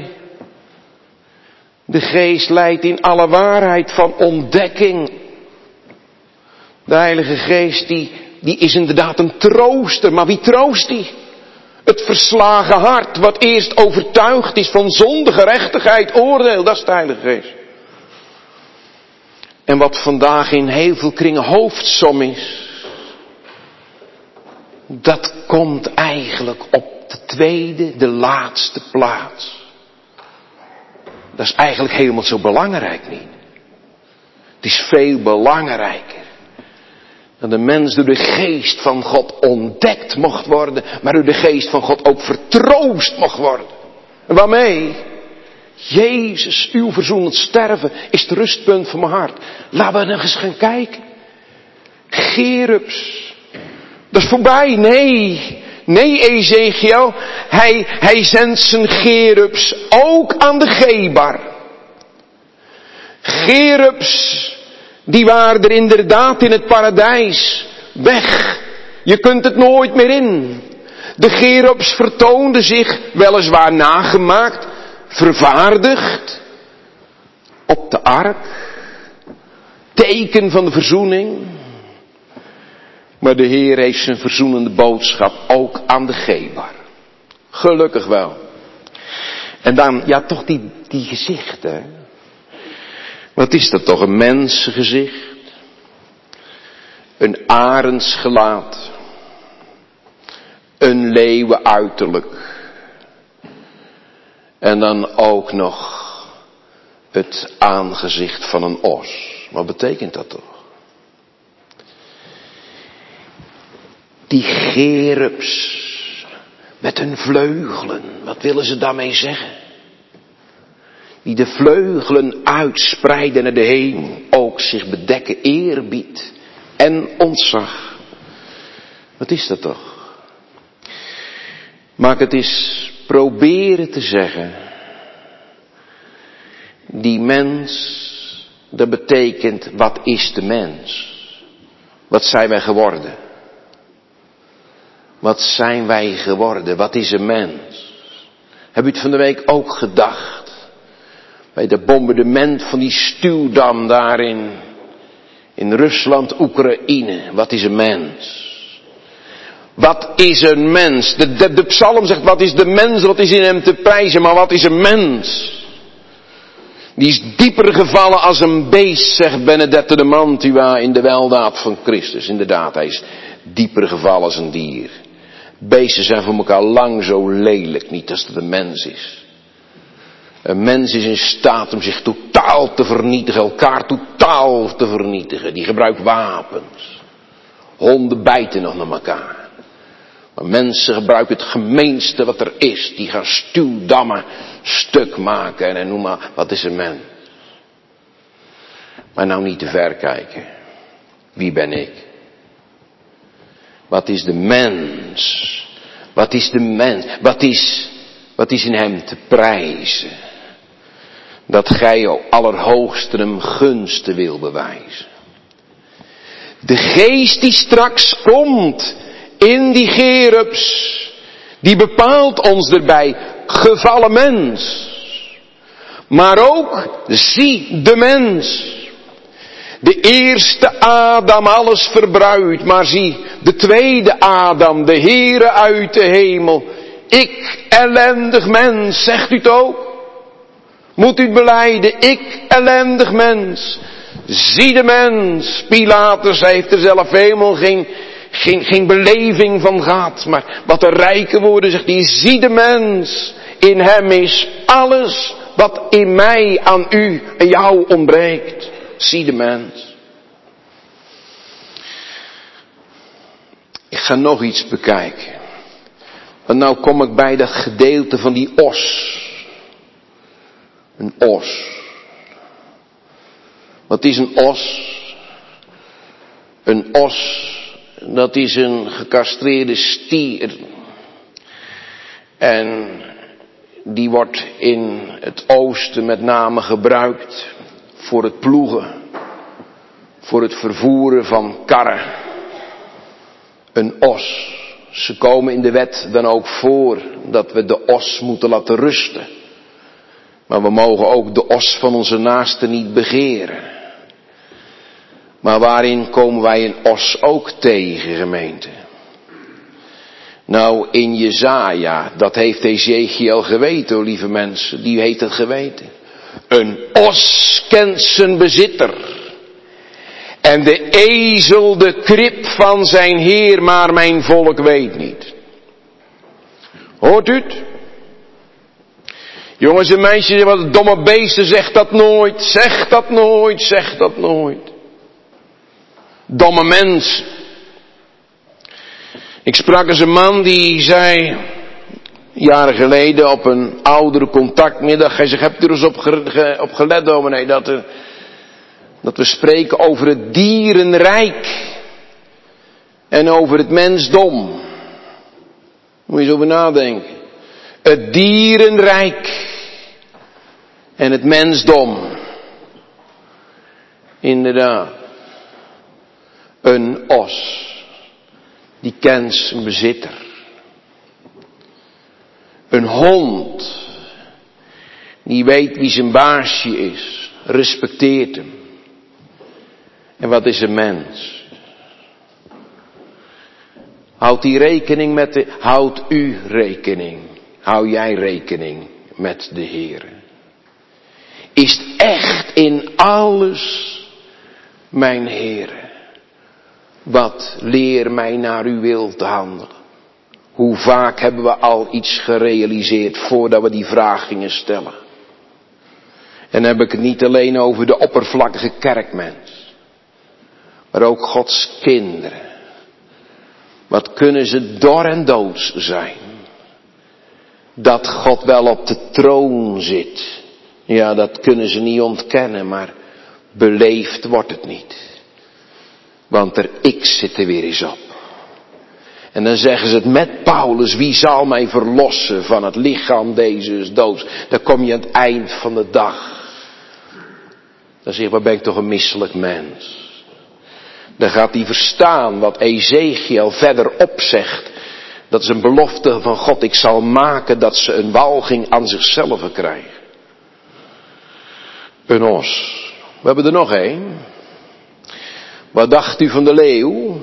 De Geest leidt in alle waarheid van ontdekking. De Heilige Geest die, die is inderdaad een trooster. Maar wie troost die? Het verslagen hart wat eerst overtuigd is van zonde, gerechtigheid, oordeel. Dat is de Heilige Geest. En wat vandaag in heel veel kringen hoofdsom is. Dat komt eigenlijk op de tweede, de laatste plaats. Dat is eigenlijk helemaal zo belangrijk niet. Het is veel belangrijker Dat de mens door de geest van God ontdekt mocht worden, maar door de geest van God ook vertroost mocht worden. En waarmee? Jezus, uw verzoenend sterven is het rustpunt van mijn hart. Laten we nog eens gaan kijken. Gerubs. Dat is voorbij. Nee. Nee, Ezekiel. Hij, hij zendt zijn gerubs ook aan de Gebar. Gerubs. Die waren er inderdaad in het paradijs. Weg. Je kunt het nooit meer in. De gerubs vertoonden zich weliswaar nagemaakt, vervaardigd, op de ark. Teken van de verzoening. Maar de Heer heeft zijn verzoenende boodschap ook aan de Gebar. Gelukkig wel. En dan, ja toch die, die gezichten. Wat is dat toch, een mensengezicht? Een arendsgelaat. Een leeuwenuiterlijk. En dan ook nog het aangezicht van een os. Wat betekent dat toch? Die gerubs met hun vleugelen, wat willen ze daarmee zeggen? Die de vleugelen uitspreiden naar de hemel, ook zich bedekken eerbied en ontzag. Wat is dat toch? Maak het eens proberen te zeggen. Die mens, dat betekent, wat is de mens? Wat zijn wij geworden? Wat zijn wij geworden? Wat is een mens? Heb u het van de week ook gedacht? Bij de bombardement van die stuwdam daarin. In Rusland, Oekraïne. Wat is een mens? Wat is een mens? De, de, de psalm zegt, wat is de mens? Wat is in hem te prijzen? Maar wat is een mens? Die is dieper gevallen als een beest, zegt Benedette de Mantua in de weldaad van Christus. Inderdaad, hij is dieper gevallen als een dier. Beesten zijn voor elkaar lang zo lelijk niet als dat een mens is. Een mens is in staat om zich totaal te vernietigen, elkaar totaal te vernietigen. Die gebruikt wapens. Honden bijten nog naar elkaar. Maar mensen gebruiken het gemeenste wat er is. Die gaan stuwdammen stuk maken en noem maar, wat is een mens? Maar nou niet te ver kijken. Wie ben ik? Wat is de mens? Wat is de mens? Wat is, wat is in hem te prijzen? Dat gij, o Allerhoogste, hem gunsten wil bewijzen. De geest die straks komt in die gerubs, die bepaalt ons erbij, gevallen mens. Maar ook, zie de mens. De eerste Adam alles verbruikt, maar zie, de tweede Adam, de Heere uit de hemel. Ik, ellendig mens, zegt u het ook? Moet u het belijden, ik, ellendig mens. Zie de mens. Pilatus heeft er zelf helemaal geen, geen, geen beleving van gehad. Maar wat de rijke woorden zegt, die zie de mens. In hem is alles wat in mij, aan u en jou ontbreekt. Zie de mens. Ik ga nog iets bekijken. Want nou kom ik bij dat gedeelte van die os. Een os. Wat is een os? Een os, dat is een gecastreerde stier. En die wordt in het oosten met name gebruikt voor het ploegen, voor het vervoeren van karren. Een os. Ze komen in de wet dan ook voor dat we de os moeten laten rusten. Maar we mogen ook de os van onze naaste niet begeren. Maar waarin komen wij een os ook tegen, gemeente? Nou, in Jesaja, dat heeft Ezekiel geweten, oh lieve mensen, die heeft het geweten. Een os kent zijn bezitter. En de ezel de krib van zijn heer, maar mijn volk weet niet. Hoort u het? Jongens en meisjes, wat domme beesten, zeg dat nooit, zeg dat nooit, zeg dat nooit. Domme mensen. Ik sprak eens een man die zei, jaren geleden op een oudere contactmiddag, hij zegt, hebt u er eens op, ge, op gelet, dominee, dat, er, dat we spreken over het dierenrijk en over het mensdom. Moet je eens over nadenken. Het dierenrijk en het mensdom. Inderdaad. Een os, die kent zijn bezitter. Een hond, die weet wie zijn baasje is, respecteert hem. En wat is een mens? Houdt die rekening met de, houdt u rekening, hou jij rekening met de Heer? Is het echt in alles, mijn Heer? Wat leer mij naar uw wil te handelen? Hoe vaak hebben we al iets gerealiseerd voordat we die vraag gingen stellen? En dan heb ik het niet alleen over de oppervlakkige kerkmens, maar ook Gods kinderen. Wat kunnen ze dor en doods zijn? Dat God wel op de troon zit. Ja, dat kunnen ze niet ontkennen, maar beleefd wordt het niet. Want er ik zit er weer eens op. En dan zeggen ze het met Paulus, wie zal mij verlossen van het lichaam deze doods? Dan kom je aan het eind van de dag. Dan zeg je, wat ben ik toch een misselijk mens. Dan gaat hij verstaan wat Ezekiel verderop zegt. Dat is een belofte van God, ik zal maken dat ze een walging aan zichzelf krijgen. Een os. We hebben er nog één. Wat dacht u van de leeuw?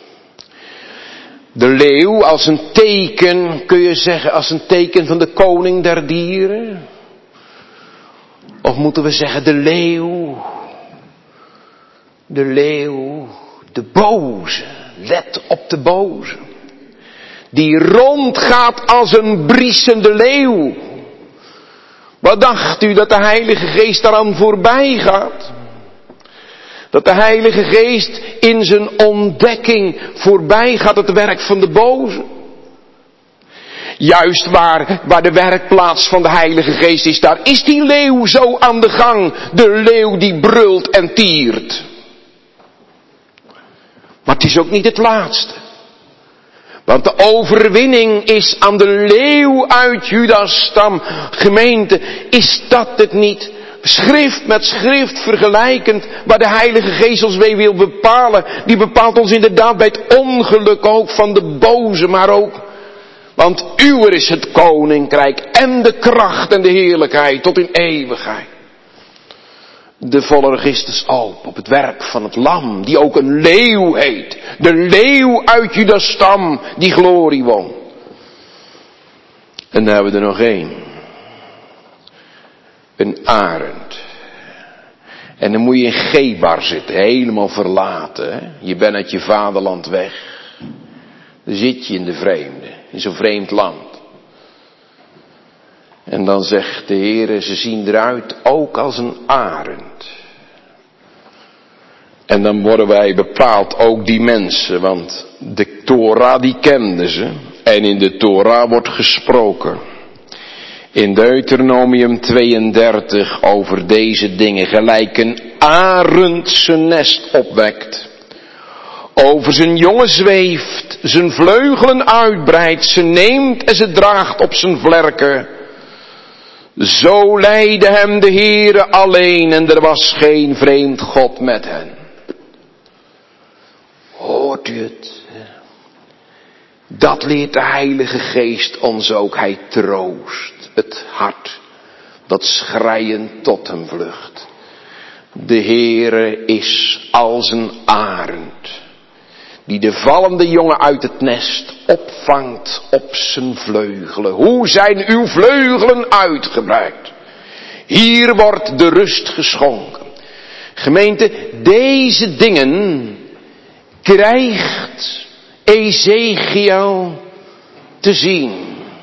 De leeuw als een teken, kun je zeggen, als een teken van de koning der dieren? Of moeten we zeggen de leeuw? De leeuw, de boze, let op de boze. Die rondgaat als een briesende leeuw. Wat dacht u dat de Heilige Geest daaraan voorbij gaat? Dat de Heilige Geest in zijn ontdekking voorbij gaat het werk van de boze. Juist waar, waar de werkplaats van de Heilige Geest is, daar is die leeuw zo aan de gang. De leeuw die brult en tiert. Maar het is ook niet het laatste. Want de overwinning is aan de leeuw uit Judas stam. Gemeente, is dat het niet? Schrift met schrift vergelijkend, waar de Heilige Geest ons mee wil bepalen. Die bepaalt ons inderdaad bij het ongeluk ook van de boze, maar ook, want uwer is het koninkrijk en de kracht en de heerlijkheid tot in eeuwigheid. De volle registers open op het werk van het lam, die ook een leeuw heet. De leeuw uit Judas stam, die glorie won. En dan hebben we er nog één. Een arend. En dan moet je in Gebar zitten, helemaal verlaten. Hè? Je bent uit je vaderland weg. Dan zit je in de vreemde, in zo'n vreemd land. En dan zegt de Heer, ze zien eruit ook als een arend. En dan worden wij bepaald ook die mensen, want de Torah die kenden ze. En in de Torah wordt gesproken. In Deuteronomium tweeëndertig over deze dingen, gelijk een arend zijn nest opwekt. Over zijn jongen zweeft, zijn vleugelen uitbreidt, ze neemt en ze draagt op zijn vlerken. Zo leidde hem de Heere alleen en er was geen vreemd God met hen. Hoort u het? Dat leert de Heilige Geest ons ook. Hij troost het hart dat schreiend tot hem vlucht. De Heere is als een arend die de vallende jongen uit het nest opvangt op zijn vleugelen. Hoe zijn uw vleugelen uitgebreid? Hier wordt de rust geschonken. Gemeente, deze dingen krijgt Ezekiel te zien.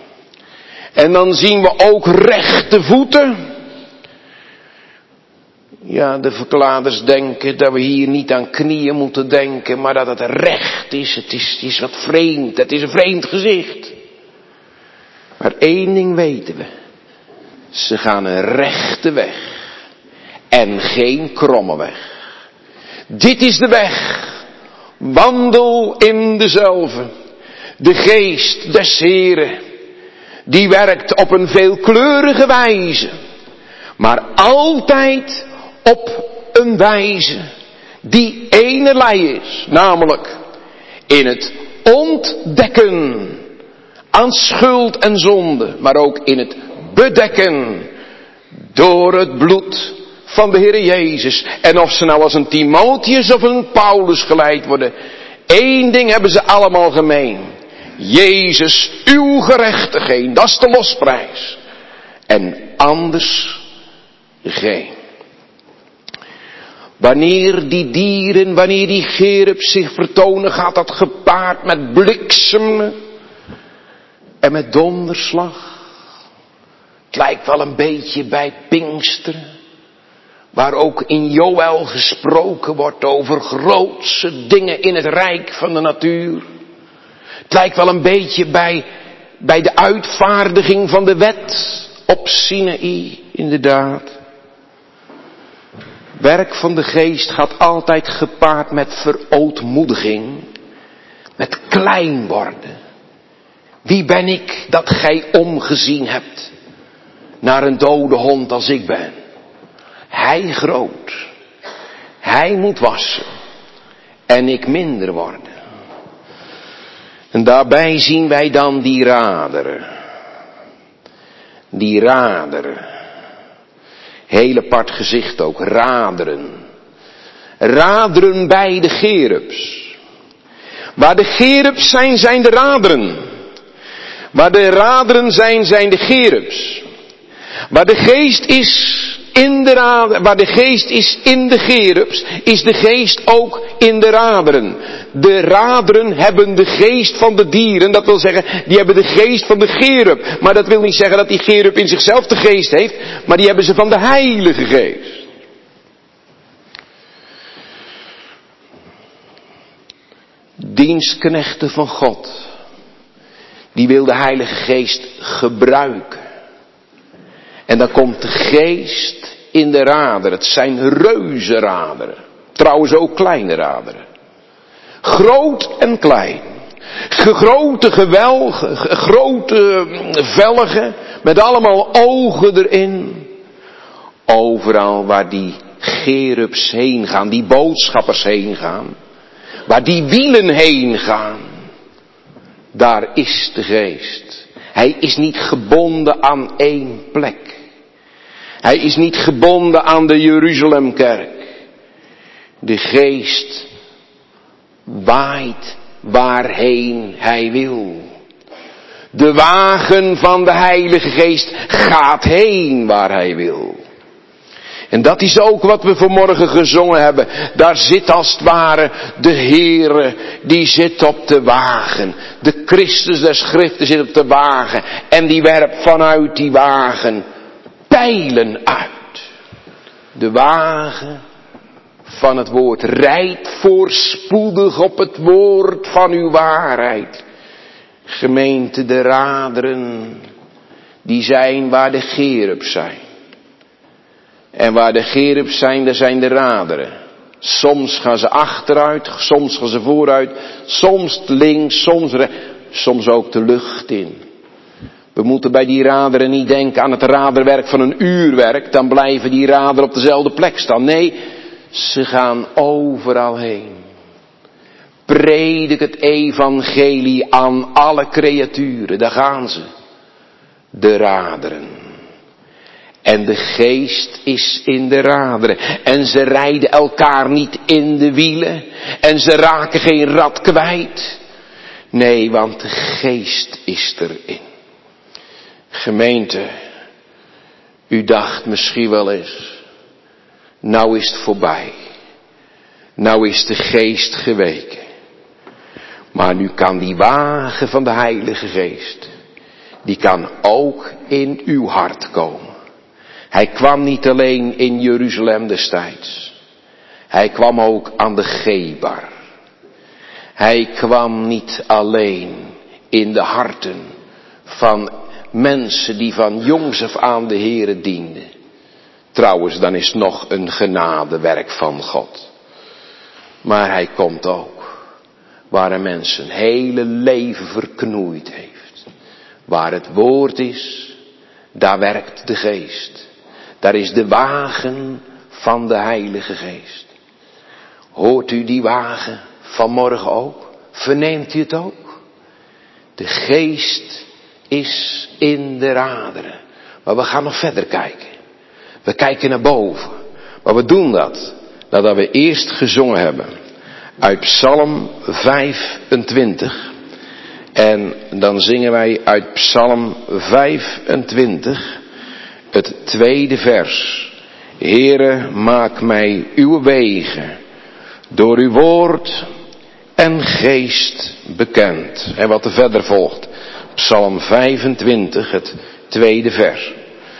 En dan zien we ook rechte voeten. Ja, de verklaarders denken dat we hier niet aan knieën moeten denken, maar dat het recht is. Het is, het is wat vreemd, het is een vreemd gezicht. Maar één ding weten we. Ze gaan een rechte weg. En geen kromme weg. Dit is de weg. Wandel in dezelfde. De geest des Heren. Die werkt op een veelkleurige wijze. Maar altijd op een wijze die enerlei is. Namelijk in het ontdekken aan schuld en zonde. Maar ook in het bedekken door het bloed van de Heer Jezus. En of ze nou als een Timotheus of een Paulus geleid worden. Één ding hebben ze allemaal gemeen. Jezus, uw gerechtigheid, dat is de losprijs. En anders geen. Wanneer die dieren, wanneer die Gerub zich vertonen, gaat dat gepaard met bliksem en met donderslag. Het lijkt wel een beetje bij Pinksteren, waar ook in Joël gesproken wordt over grootse dingen in het rijk van de natuur. Het lijkt wel een beetje bij, bij de uitvaardiging van de wet op Sinaï, inderdaad. Werk van de geest gaat altijd gepaard met verootmoediging, met klein worden. Wie ben ik dat gij omgezien hebt naar een dode hond als ik ben? Hij groot, hij moet wassen en ik minder worden. En daarbij zien wij dan die raderen. Die raderen. Heel apart gezicht ook. Raderen. Raderen bij de Gerubs. Waar de Gerubs zijn, zijn de raderen. Waar de raderen zijn, zijn de Gerubs. Waar de geest is in de raderen, waar de geest is in de Gerubs, is de geest ook in de raderen. De raderen hebben de geest van de dieren, dat wil zeggen, die hebben de geest van de Gerub. Maar dat wil niet zeggen dat die Gerub in zichzelf de geest heeft, maar die hebben ze van de Heilige Geest. Dienstknechten van God, die wil de Heilige Geest gebruiken. En dan komt de geest in de raderen. Het zijn reuze raderen. Trouwens ook kleine raderen. Groot en klein. Grote gewelgen, grote velgen. Met allemaal ogen erin. Overal waar die gerubs heen gaan. Die boodschappers heen gaan. Waar die wielen heen gaan. Daar is de geest. Hij is niet gebonden aan één plek. Hij is niet gebonden aan de Jeruzalemkerk. De geest waait waarheen hij wil. De wagen van de Heilige Geest gaat heen waar hij wil. En dat is ook wat we vanmorgen gezongen hebben. Daar zit als het ware de Heere, die zit op de wagen. De Christus der Schriften zit op de wagen. En die werpt vanuit die wagen pijlen uit. De wagen van het woord. Rijdt voorspoedig op het woord van uw waarheid. Gemeente, de raderen, die zijn waar de gerubs zijn. En waar de gerubs zijn, daar zijn de raderen. Soms gaan ze achteruit, soms gaan ze vooruit, soms links, soms rechts, soms ook de lucht in. We moeten bij die raderen niet denken aan het raderwerk van een uurwerk, dan blijven die raderen op dezelfde plek staan. Nee, ze gaan overal heen. Predik het evangelie aan alle creaturen, daar gaan ze. De raderen. En de geest is in de raderen. En ze rijden elkaar niet in de wielen. En ze raken geen rad kwijt. Nee, want de geest is erin. Gemeente, u dacht misschien wel eens, nou is het voorbij. Nou is de geest geweken. Maar nu kan die wagen van de Heilige Geest, die kan ook in uw hart komen. Hij kwam niet alleen in Jeruzalem destijds. Hij kwam ook aan de Gebar. Hij kwam niet alleen in de harten van mensen die van jongs af aan de Heere dienden. Trouwens, dan is het nog een genadewerk van God. Maar hij komt ook waar een mens zijn hele leven verknoeid heeft. Waar het woord is, daar werkt de geest. Daar is de wagen van de Heilige Geest. Hoort u die wagen vanmorgen ook? Verneemt u het ook? De geest is in de raderen. Maar we gaan nog verder kijken. We kijken naar boven. Maar we doen dat nadat we eerst gezongen hebben uit Psalm vijfentwintig. En dan zingen wij uit Psalm vijfentwintig het tweede vers. Heere, maak mij uw wegen door uw woord en geest bekend. En wat er verder volgt. Psalm vijfentwintig, het tweede vers.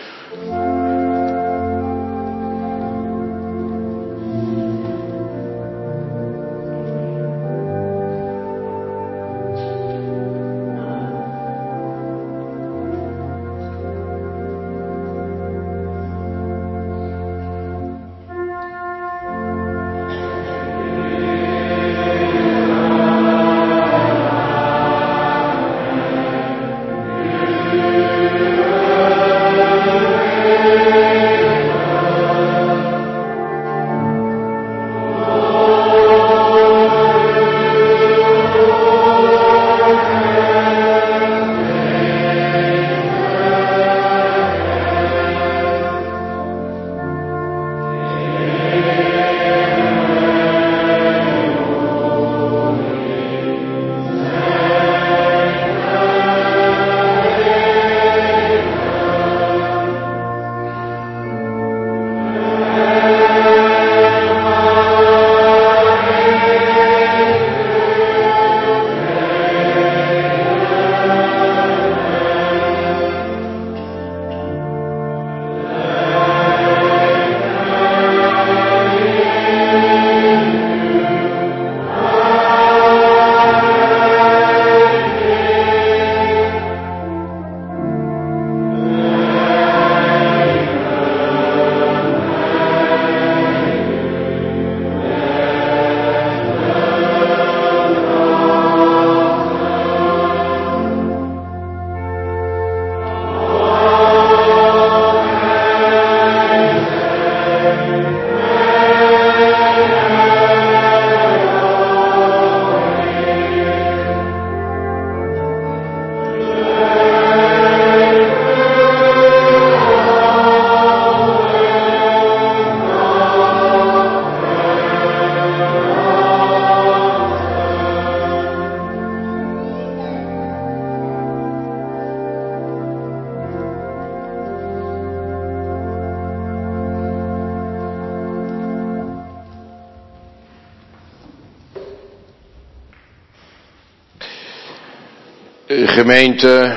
Gemeente,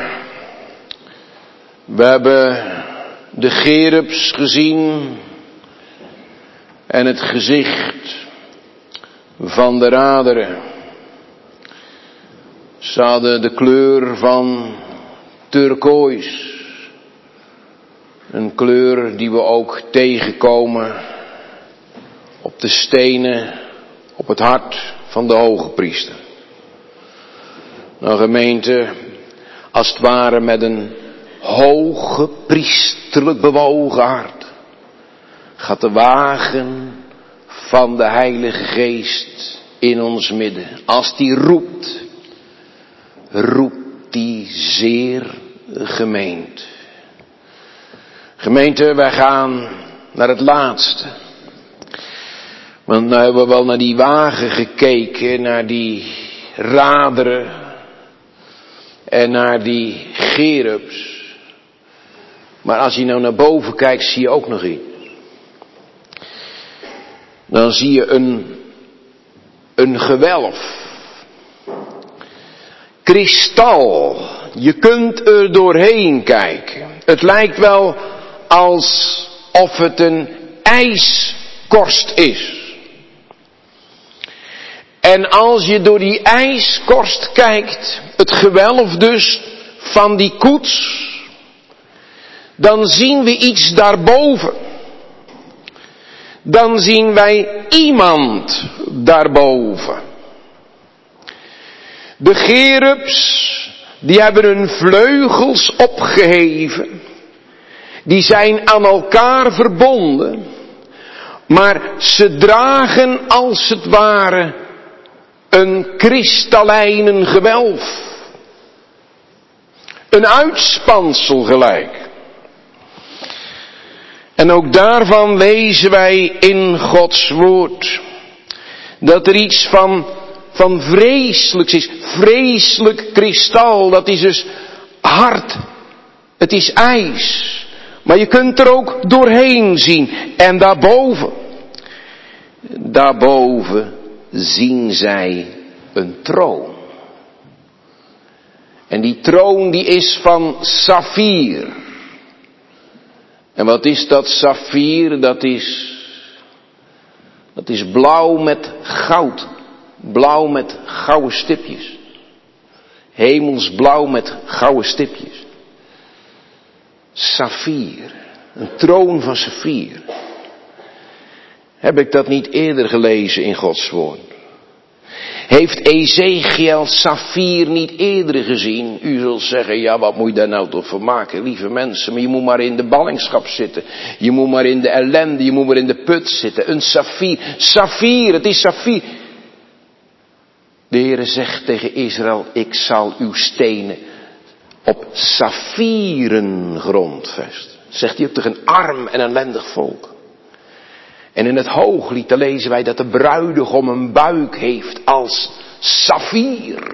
we hebben de cherubs gezien en het gezicht van de raderen. Ze hadden de kleur van turkoois. Een kleur die we ook tegenkomen op de stenen op het hart van de hoge priester. Nou gemeente, als het ware met een hoge priesterlijk bewogen hart gaat de wagen van de Heilige Geest in ons midden. Als die roept, roept die zeer gemeend. Gemeente, wij gaan naar het laatste. Want nu hebben we wel naar die wagen gekeken, naar die raderen en naar die cherubs. Maar als je nou naar boven kijkt, zie je ook nog iets. Dan zie je een, een gewelf. Kristal. Je kunt er doorheen kijken. Het lijkt wel als alsof het een ijskorst is. En als je door die ijskorst kijkt, het gewelf dus van die koets, dan zien we iets daarboven. Dan zien wij iemand daarboven. De cherubs, die hebben hun vleugels opgeheven. Die zijn aan elkaar verbonden. Maar ze dragen als het ware een kristallijnen gewelf. Een uitspansel gelijk. En ook daarvan lezen wij in Gods woord. Dat er iets van, van vreselijks is. Vreselijk kristal. Dat is dus hard. Het is ijs. Maar je kunt er ook doorheen zien. En daarboven. Daarboven zien zij een troon. En die troon die is van saffier. En wat is dat saffier? Dat is, dat is blauw met goud. Blauw met gouden stipjes. Hemelsblauw met gouden stipjes. Saffier. Een troon van saffier. Heb ik dat niet eerder gelezen in Gods woord? Heeft Ezekiel saffier niet eerder gezien? U zult zeggen, ja, wat moet je daar nou toch voor maken? Lieve mensen, maar je moet maar in de ballingschap zitten. Je moet maar in de ellende, je moet maar in de put zitten. Een saffier. Saffier, het is saffier. De Heere zegt tegen Israël, ik zal uw stenen op saffieren grondvesten. Zegt hij ook tegen een arm en ellendig volk. En in het Hooglied, daar lezen wij dat de bruidegom een buik heeft als saffier.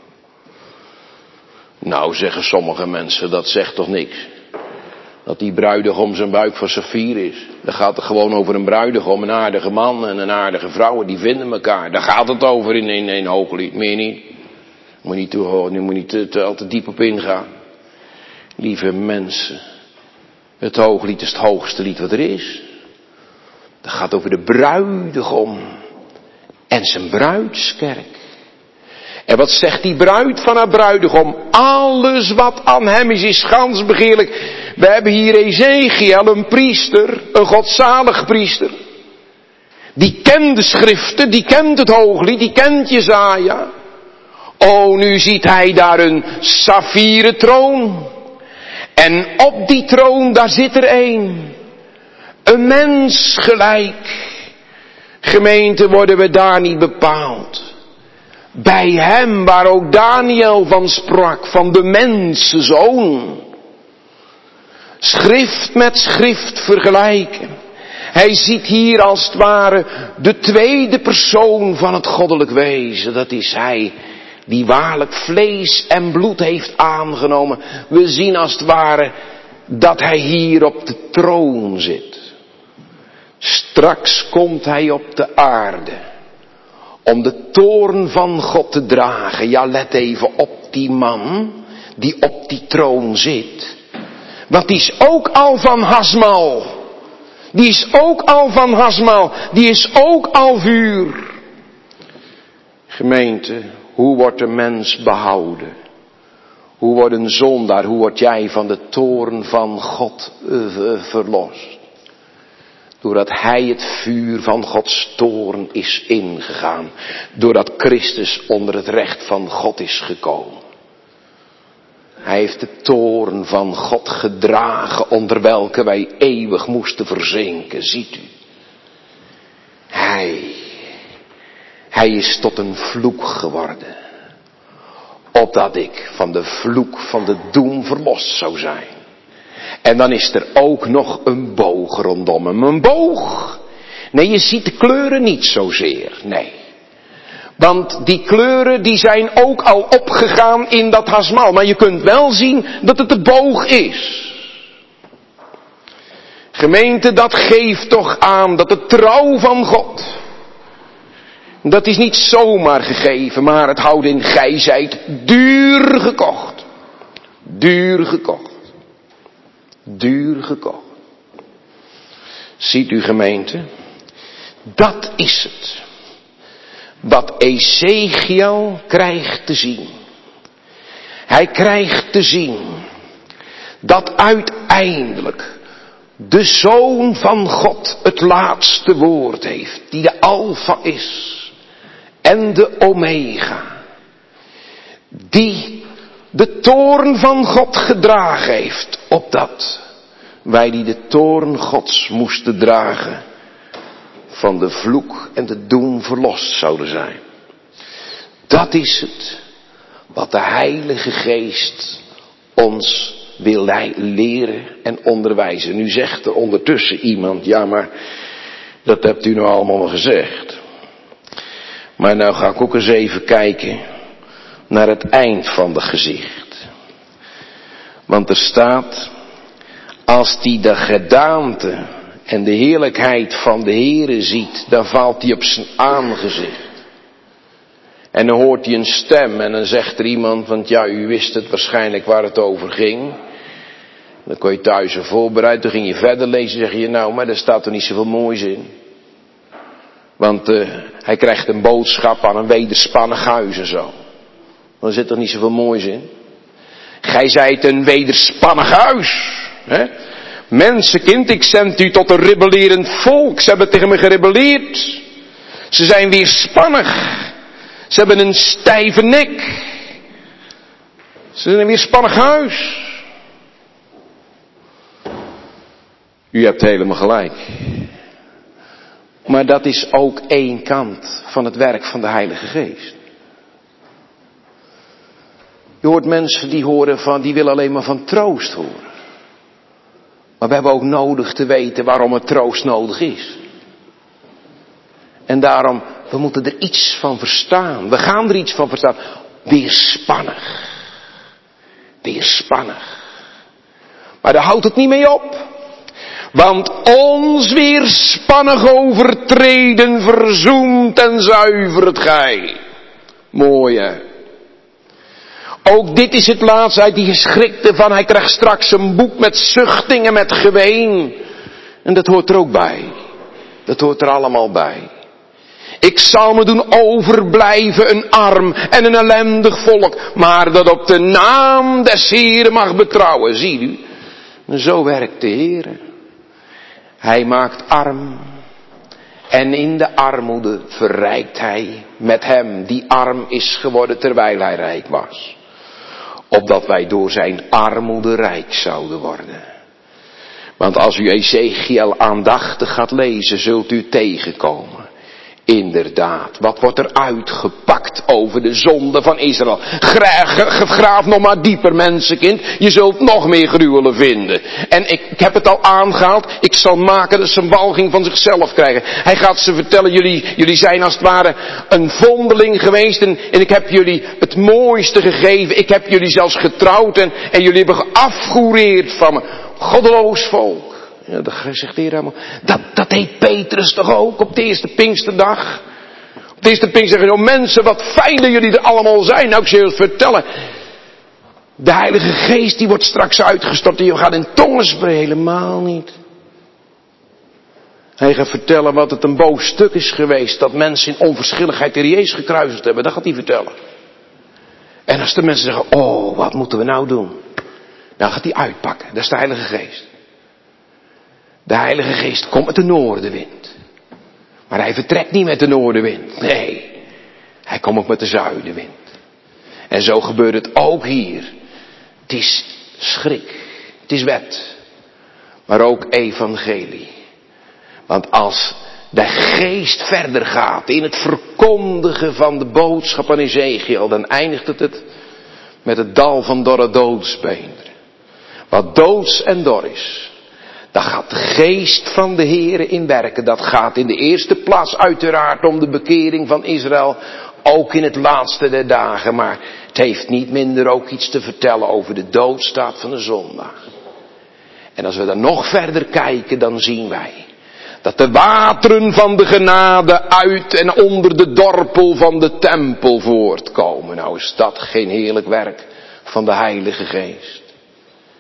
Nou, zeggen sommige mensen, dat zegt toch niks. Dat die bruidegom zijn buik van saffier is. Dan gaat het gewoon over een bruidegom, een aardige man en een aardige vrouw. Die vinden elkaar. Daar gaat het over in een, een Hooglied, meer niet. Moet niet toe, nu moet niet te, te, al te diep op ingaan. Lieve mensen, het Hooglied is het hoogste lied wat er is. Dat gaat over de bruidegom en zijn bruidskerk. En wat zegt die bruid van haar bruidegom? Alles wat aan hem is, is gans begeerlijk. We hebben hier Ezekiel, een priester, een godzalig priester. Die kent de schriften, die kent het Hooglied, die kent Jesaja. Oh, nu ziet hij daar een saffieren troon. En op die troon, daar zit er één. Een mens gelijk. Gemeente, worden we daar niet bepaald. Bij hem waar ook Daniel van sprak, van de mensenzoon. Schrift met schrift vergelijken. Hij ziet hier als het ware de tweede persoon van het goddelijk wezen. Dat is hij die waarlijk vlees en bloed heeft aangenomen. We zien als het ware dat hij hier op de troon zit. Straks komt hij op de aarde om de toorn van God te dragen. Ja, let even op die man die op die troon zit. Want die is ook al van Hasmal. Die is ook al van Hasmal. Die is ook al vuur. Gemeente, hoe wordt de mens behouden? Hoe wordt een zondaar, hoe word jij van de toorn van God uh, verlost? Doordat hij het vuur van Gods toorn is ingegaan. Doordat Christus onder het recht van God is gekomen. Hij heeft de toorn van God gedragen onder welke wij eeuwig moesten verzinken. Ziet u. Hij, hij is tot een vloek geworden. Opdat ik van de vloek van de doem verlost zou zijn. En dan is er ook nog een boog rondom hem. Een boog. Nee, je ziet de kleuren niet zozeer. Nee. Want die kleuren die zijn ook al opgegaan in dat hasmal. Maar je kunt wel zien dat het de boog is. Gemeente, dat geeft toch aan dat de trouw van God. Dat is niet zomaar gegeven, maar het houdt in gij zijt duur gekocht. Duur gekocht. Duur gekocht. Ziet u, gemeente? Dat is het. Wat Ezechiel krijgt te zien. Hij krijgt te zien dat uiteindelijk de Zoon van God het laatste woord heeft. Die de Alfa is en de Omega. Die de toorn van God gedragen heeft, opdat wij die de toorn Gods moesten dragen, van de vloek en de doem verlost zouden zijn. Dat is het wat de Heilige Geest ons wil leren en onderwijzen. Nu zegt er ondertussen iemand, ja maar dat hebt u nou allemaal wel gezegd. Maar nou ga ik ook eens even kijken naar het eind van de gezicht. Want er staat, als die de gedaante en de heerlijkheid van de Heere ziet, dan valt hij op zijn aangezicht. En dan hoort hij een stem en dan zegt er iemand, want ja, u wist het waarschijnlijk waar het over ging. Dan kon je thuis er voorbereid, dan ging je verder lezen, zeg je nou, maar daar staat er niet zoveel moois in. Want uh, hij krijgt een boodschap aan een wederspannig huis en zo. Dan zit er niet zoveel moois in. Gij zijt een wederspannig huis. Hè? Mensenkind, ik zend u tot een rebellerend volk. Ze hebben tegen me gerebelleerd. Ze zijn weerspannig. Ze hebben een stijve nek. Ze zijn een weerspannig huis. U hebt helemaal gelijk. Maar dat is ook één kant van het werk van de Heilige Geest. Je hoort mensen die horen van, die willen alleen maar van troost horen. Maar we hebben ook nodig te weten waarom het troost nodig is. En daarom, we moeten er iets van verstaan. We gaan er iets van verstaan. Weerspannig. Weerspannig. Maar daar houdt het niet mee op. Want ons weerspannig overtreden verzoent en zuivert gij. Mooi hè. Ook dit is het laatste uit die geschrikte van, hij krijgt straks een boek met zuchting en met geween. En dat hoort er ook bij. Dat hoort er allemaal bij. Ik zal me doen overblijven een arm en een ellendig volk, maar dat op de naam des Heeren mag betrouwen. Zie u, zo werkt de Heer. Hij maakt arm en in de armoede verrijkt hij met hem die arm is geworden terwijl hij rijk was. Opdat wij door zijn armoede rijk zouden worden. Want als u Ezechiel aandachtig gaat lezen, zult u tegenkomen. Inderdaad, wat wordt er uitgepakt over de zonde van Israël? Graaf, graaf nog maar dieper, mensenkind. Je zult nog meer gruwelen vinden. En ik, ik heb het al aangehaald. Ik zal maken dat ze een walging van zichzelf krijgen. Hij gaat ze vertellen, jullie, jullie zijn als het ware een vondeling geweest. En, en ik heb jullie het mooiste gegeven. Ik heb jullie zelfs getrouwd. En, en jullie hebben geafgoureerd van me. Goddeloos volk. Ja, dat zegt de Heer allemaal. Dat, dat deed Petrus toch ook op de eerste Pinksterdag. Op de eerste Pinksterdag. Oh mensen, wat fijn dat jullie er allemaal zijn. Nou, ik zal je het vertellen. De Heilige Geest die wordt straks uitgestort en je gaat in tongen spreken. Helemaal niet. Hij gaat vertellen wat het een boos stuk is geweest. Dat mensen in onverschilligheid de Jezus gekruisigd hebben. Dat gaat hij vertellen. En als de mensen zeggen, oh wat moeten we nou doen. Dan gaat hij uitpakken. Dat is de Heilige Geest. De Heilige Geest komt met de noordenwind. Maar hij vertrekt niet met de noordenwind. Nee. Hij komt ook met de zuidenwind. En zo gebeurt het ook hier. Het is schrik. Het is wet. Maar ook evangelie. Want als de Geest verder gaat in het verkondigen van de boodschap aan Ezechiel, dan eindigt het, het met het dal van dorre doodsbeenderen. Wat doods en dor is. Dat gaat de Geest van de Heere in werken. Dat gaat in de eerste plaats uiteraard om de bekering van Israël. Ook in het laatste der dagen. Maar het heeft niet minder ook iets te vertellen over de doodstaat van de zondag. En als we dan nog verder kijken, dan zien wij dat de wateren van de genade uit en onder de dorpel van de tempel voortkomen. Nou is dat geen heerlijk werk van de Heilige Geest.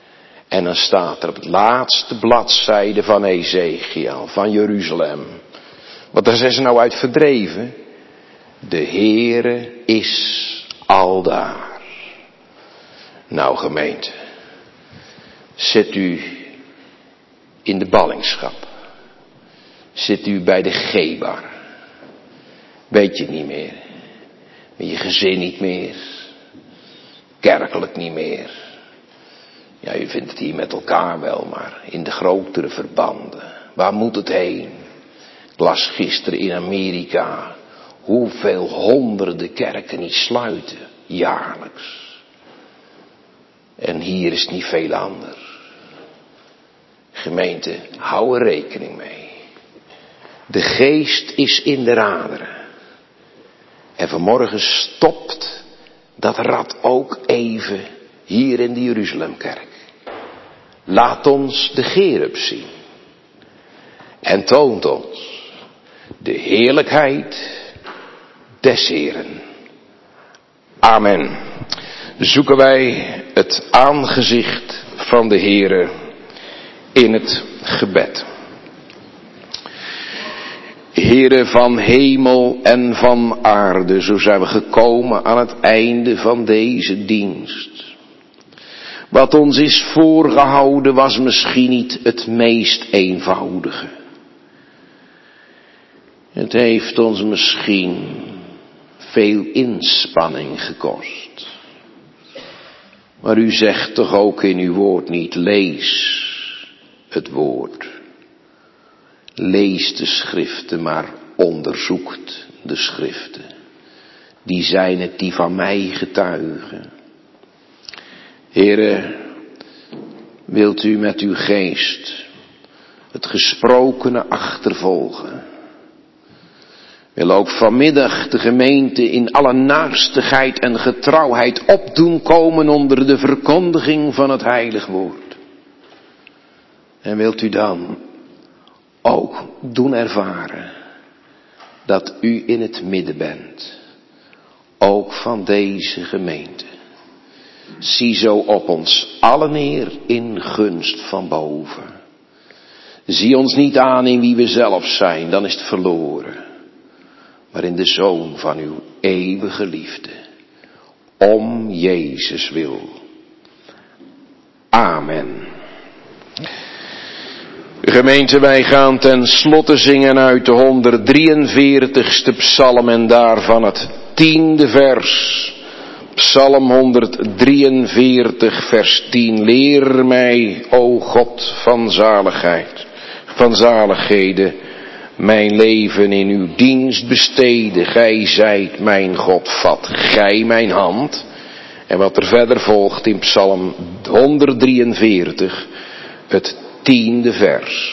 En dan staat er op het laatste bladzijde van Ezekiel, van Jeruzalem. Want daar zijn ze nou uit verdreven. De Heere is aldaar. Nou gemeente, zit u in de ballingschap. Zit u bij de Gebar. Weet je het niet meer. Met je gezin niet meer. Kerkelijk niet meer. Ja, u vindt het hier met elkaar wel, maar in de grotere verbanden. Waar moet het heen? Ik las gisteren in Amerika hoeveel honderden kerken niet sluiten, jaarlijks. En hier is het niet veel anders. Gemeente, hou er rekening mee. De geest is in de raderen. En vanmorgen stopt dat rad ook even hier in de Jeruzalemkerk. Laat ons de Gerub zien. En toont ons de heerlijkheid des Heeren. Amen. Zoeken wij het aangezicht van de Heere in het gebed. Heere van hemel en van aarde, zo zijn we gekomen aan het einde van deze dienst. Wat ons is voorgehouden was misschien niet het meest eenvoudige. Het heeft ons misschien veel inspanning gekost. Maar u zegt toch ook in uw woord niet, lees het woord. Lees de schriften, maar onderzoekt de schriften. Die zijn het die van mij getuigen. Heere, wilt u met uw geest het gesprokene achtervolgen? Wil ook vanmiddag de gemeente in alle naastigheid en getrouwheid opdoen komen onder de verkondiging van het heilig woord. En wilt u dan ook doen ervaren dat u in het midden bent, ook van deze gemeente. Zie zo op ons allen neer in gunst van boven. Zie ons niet aan in wie we zelf zijn, dan is het verloren. Maar in de Zoon van uw eeuwige liefde. Om Jezus wil. Amen. Gemeente, wij gaan ten slotte zingen uit de honderddrieënveertigste psalm en daarvan het tiende vers. Psalm honderddrieënveertig vers tien. Leer mij, o God van zaligheid, van zaligheden, mijn leven in uw dienst besteden. Gij zijt mijn God, vat gij mijn hand. En wat er verder volgt in Psalm honderddrieënveertig, het tiende vers.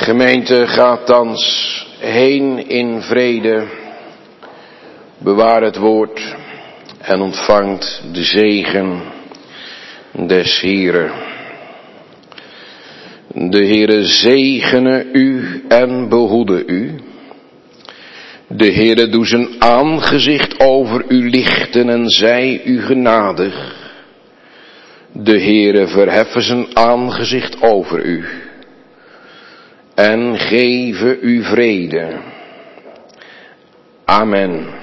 Gemeente, gaat thans heen in vrede. Bewaar het woord en ontvangt de zegen des Heeren. De Heere zegene u en behoede u. De Heere doe zijn aangezicht over u lichten en zij u genadig. De Heere verheffen zijn aangezicht over u en geven u vrede. Amen.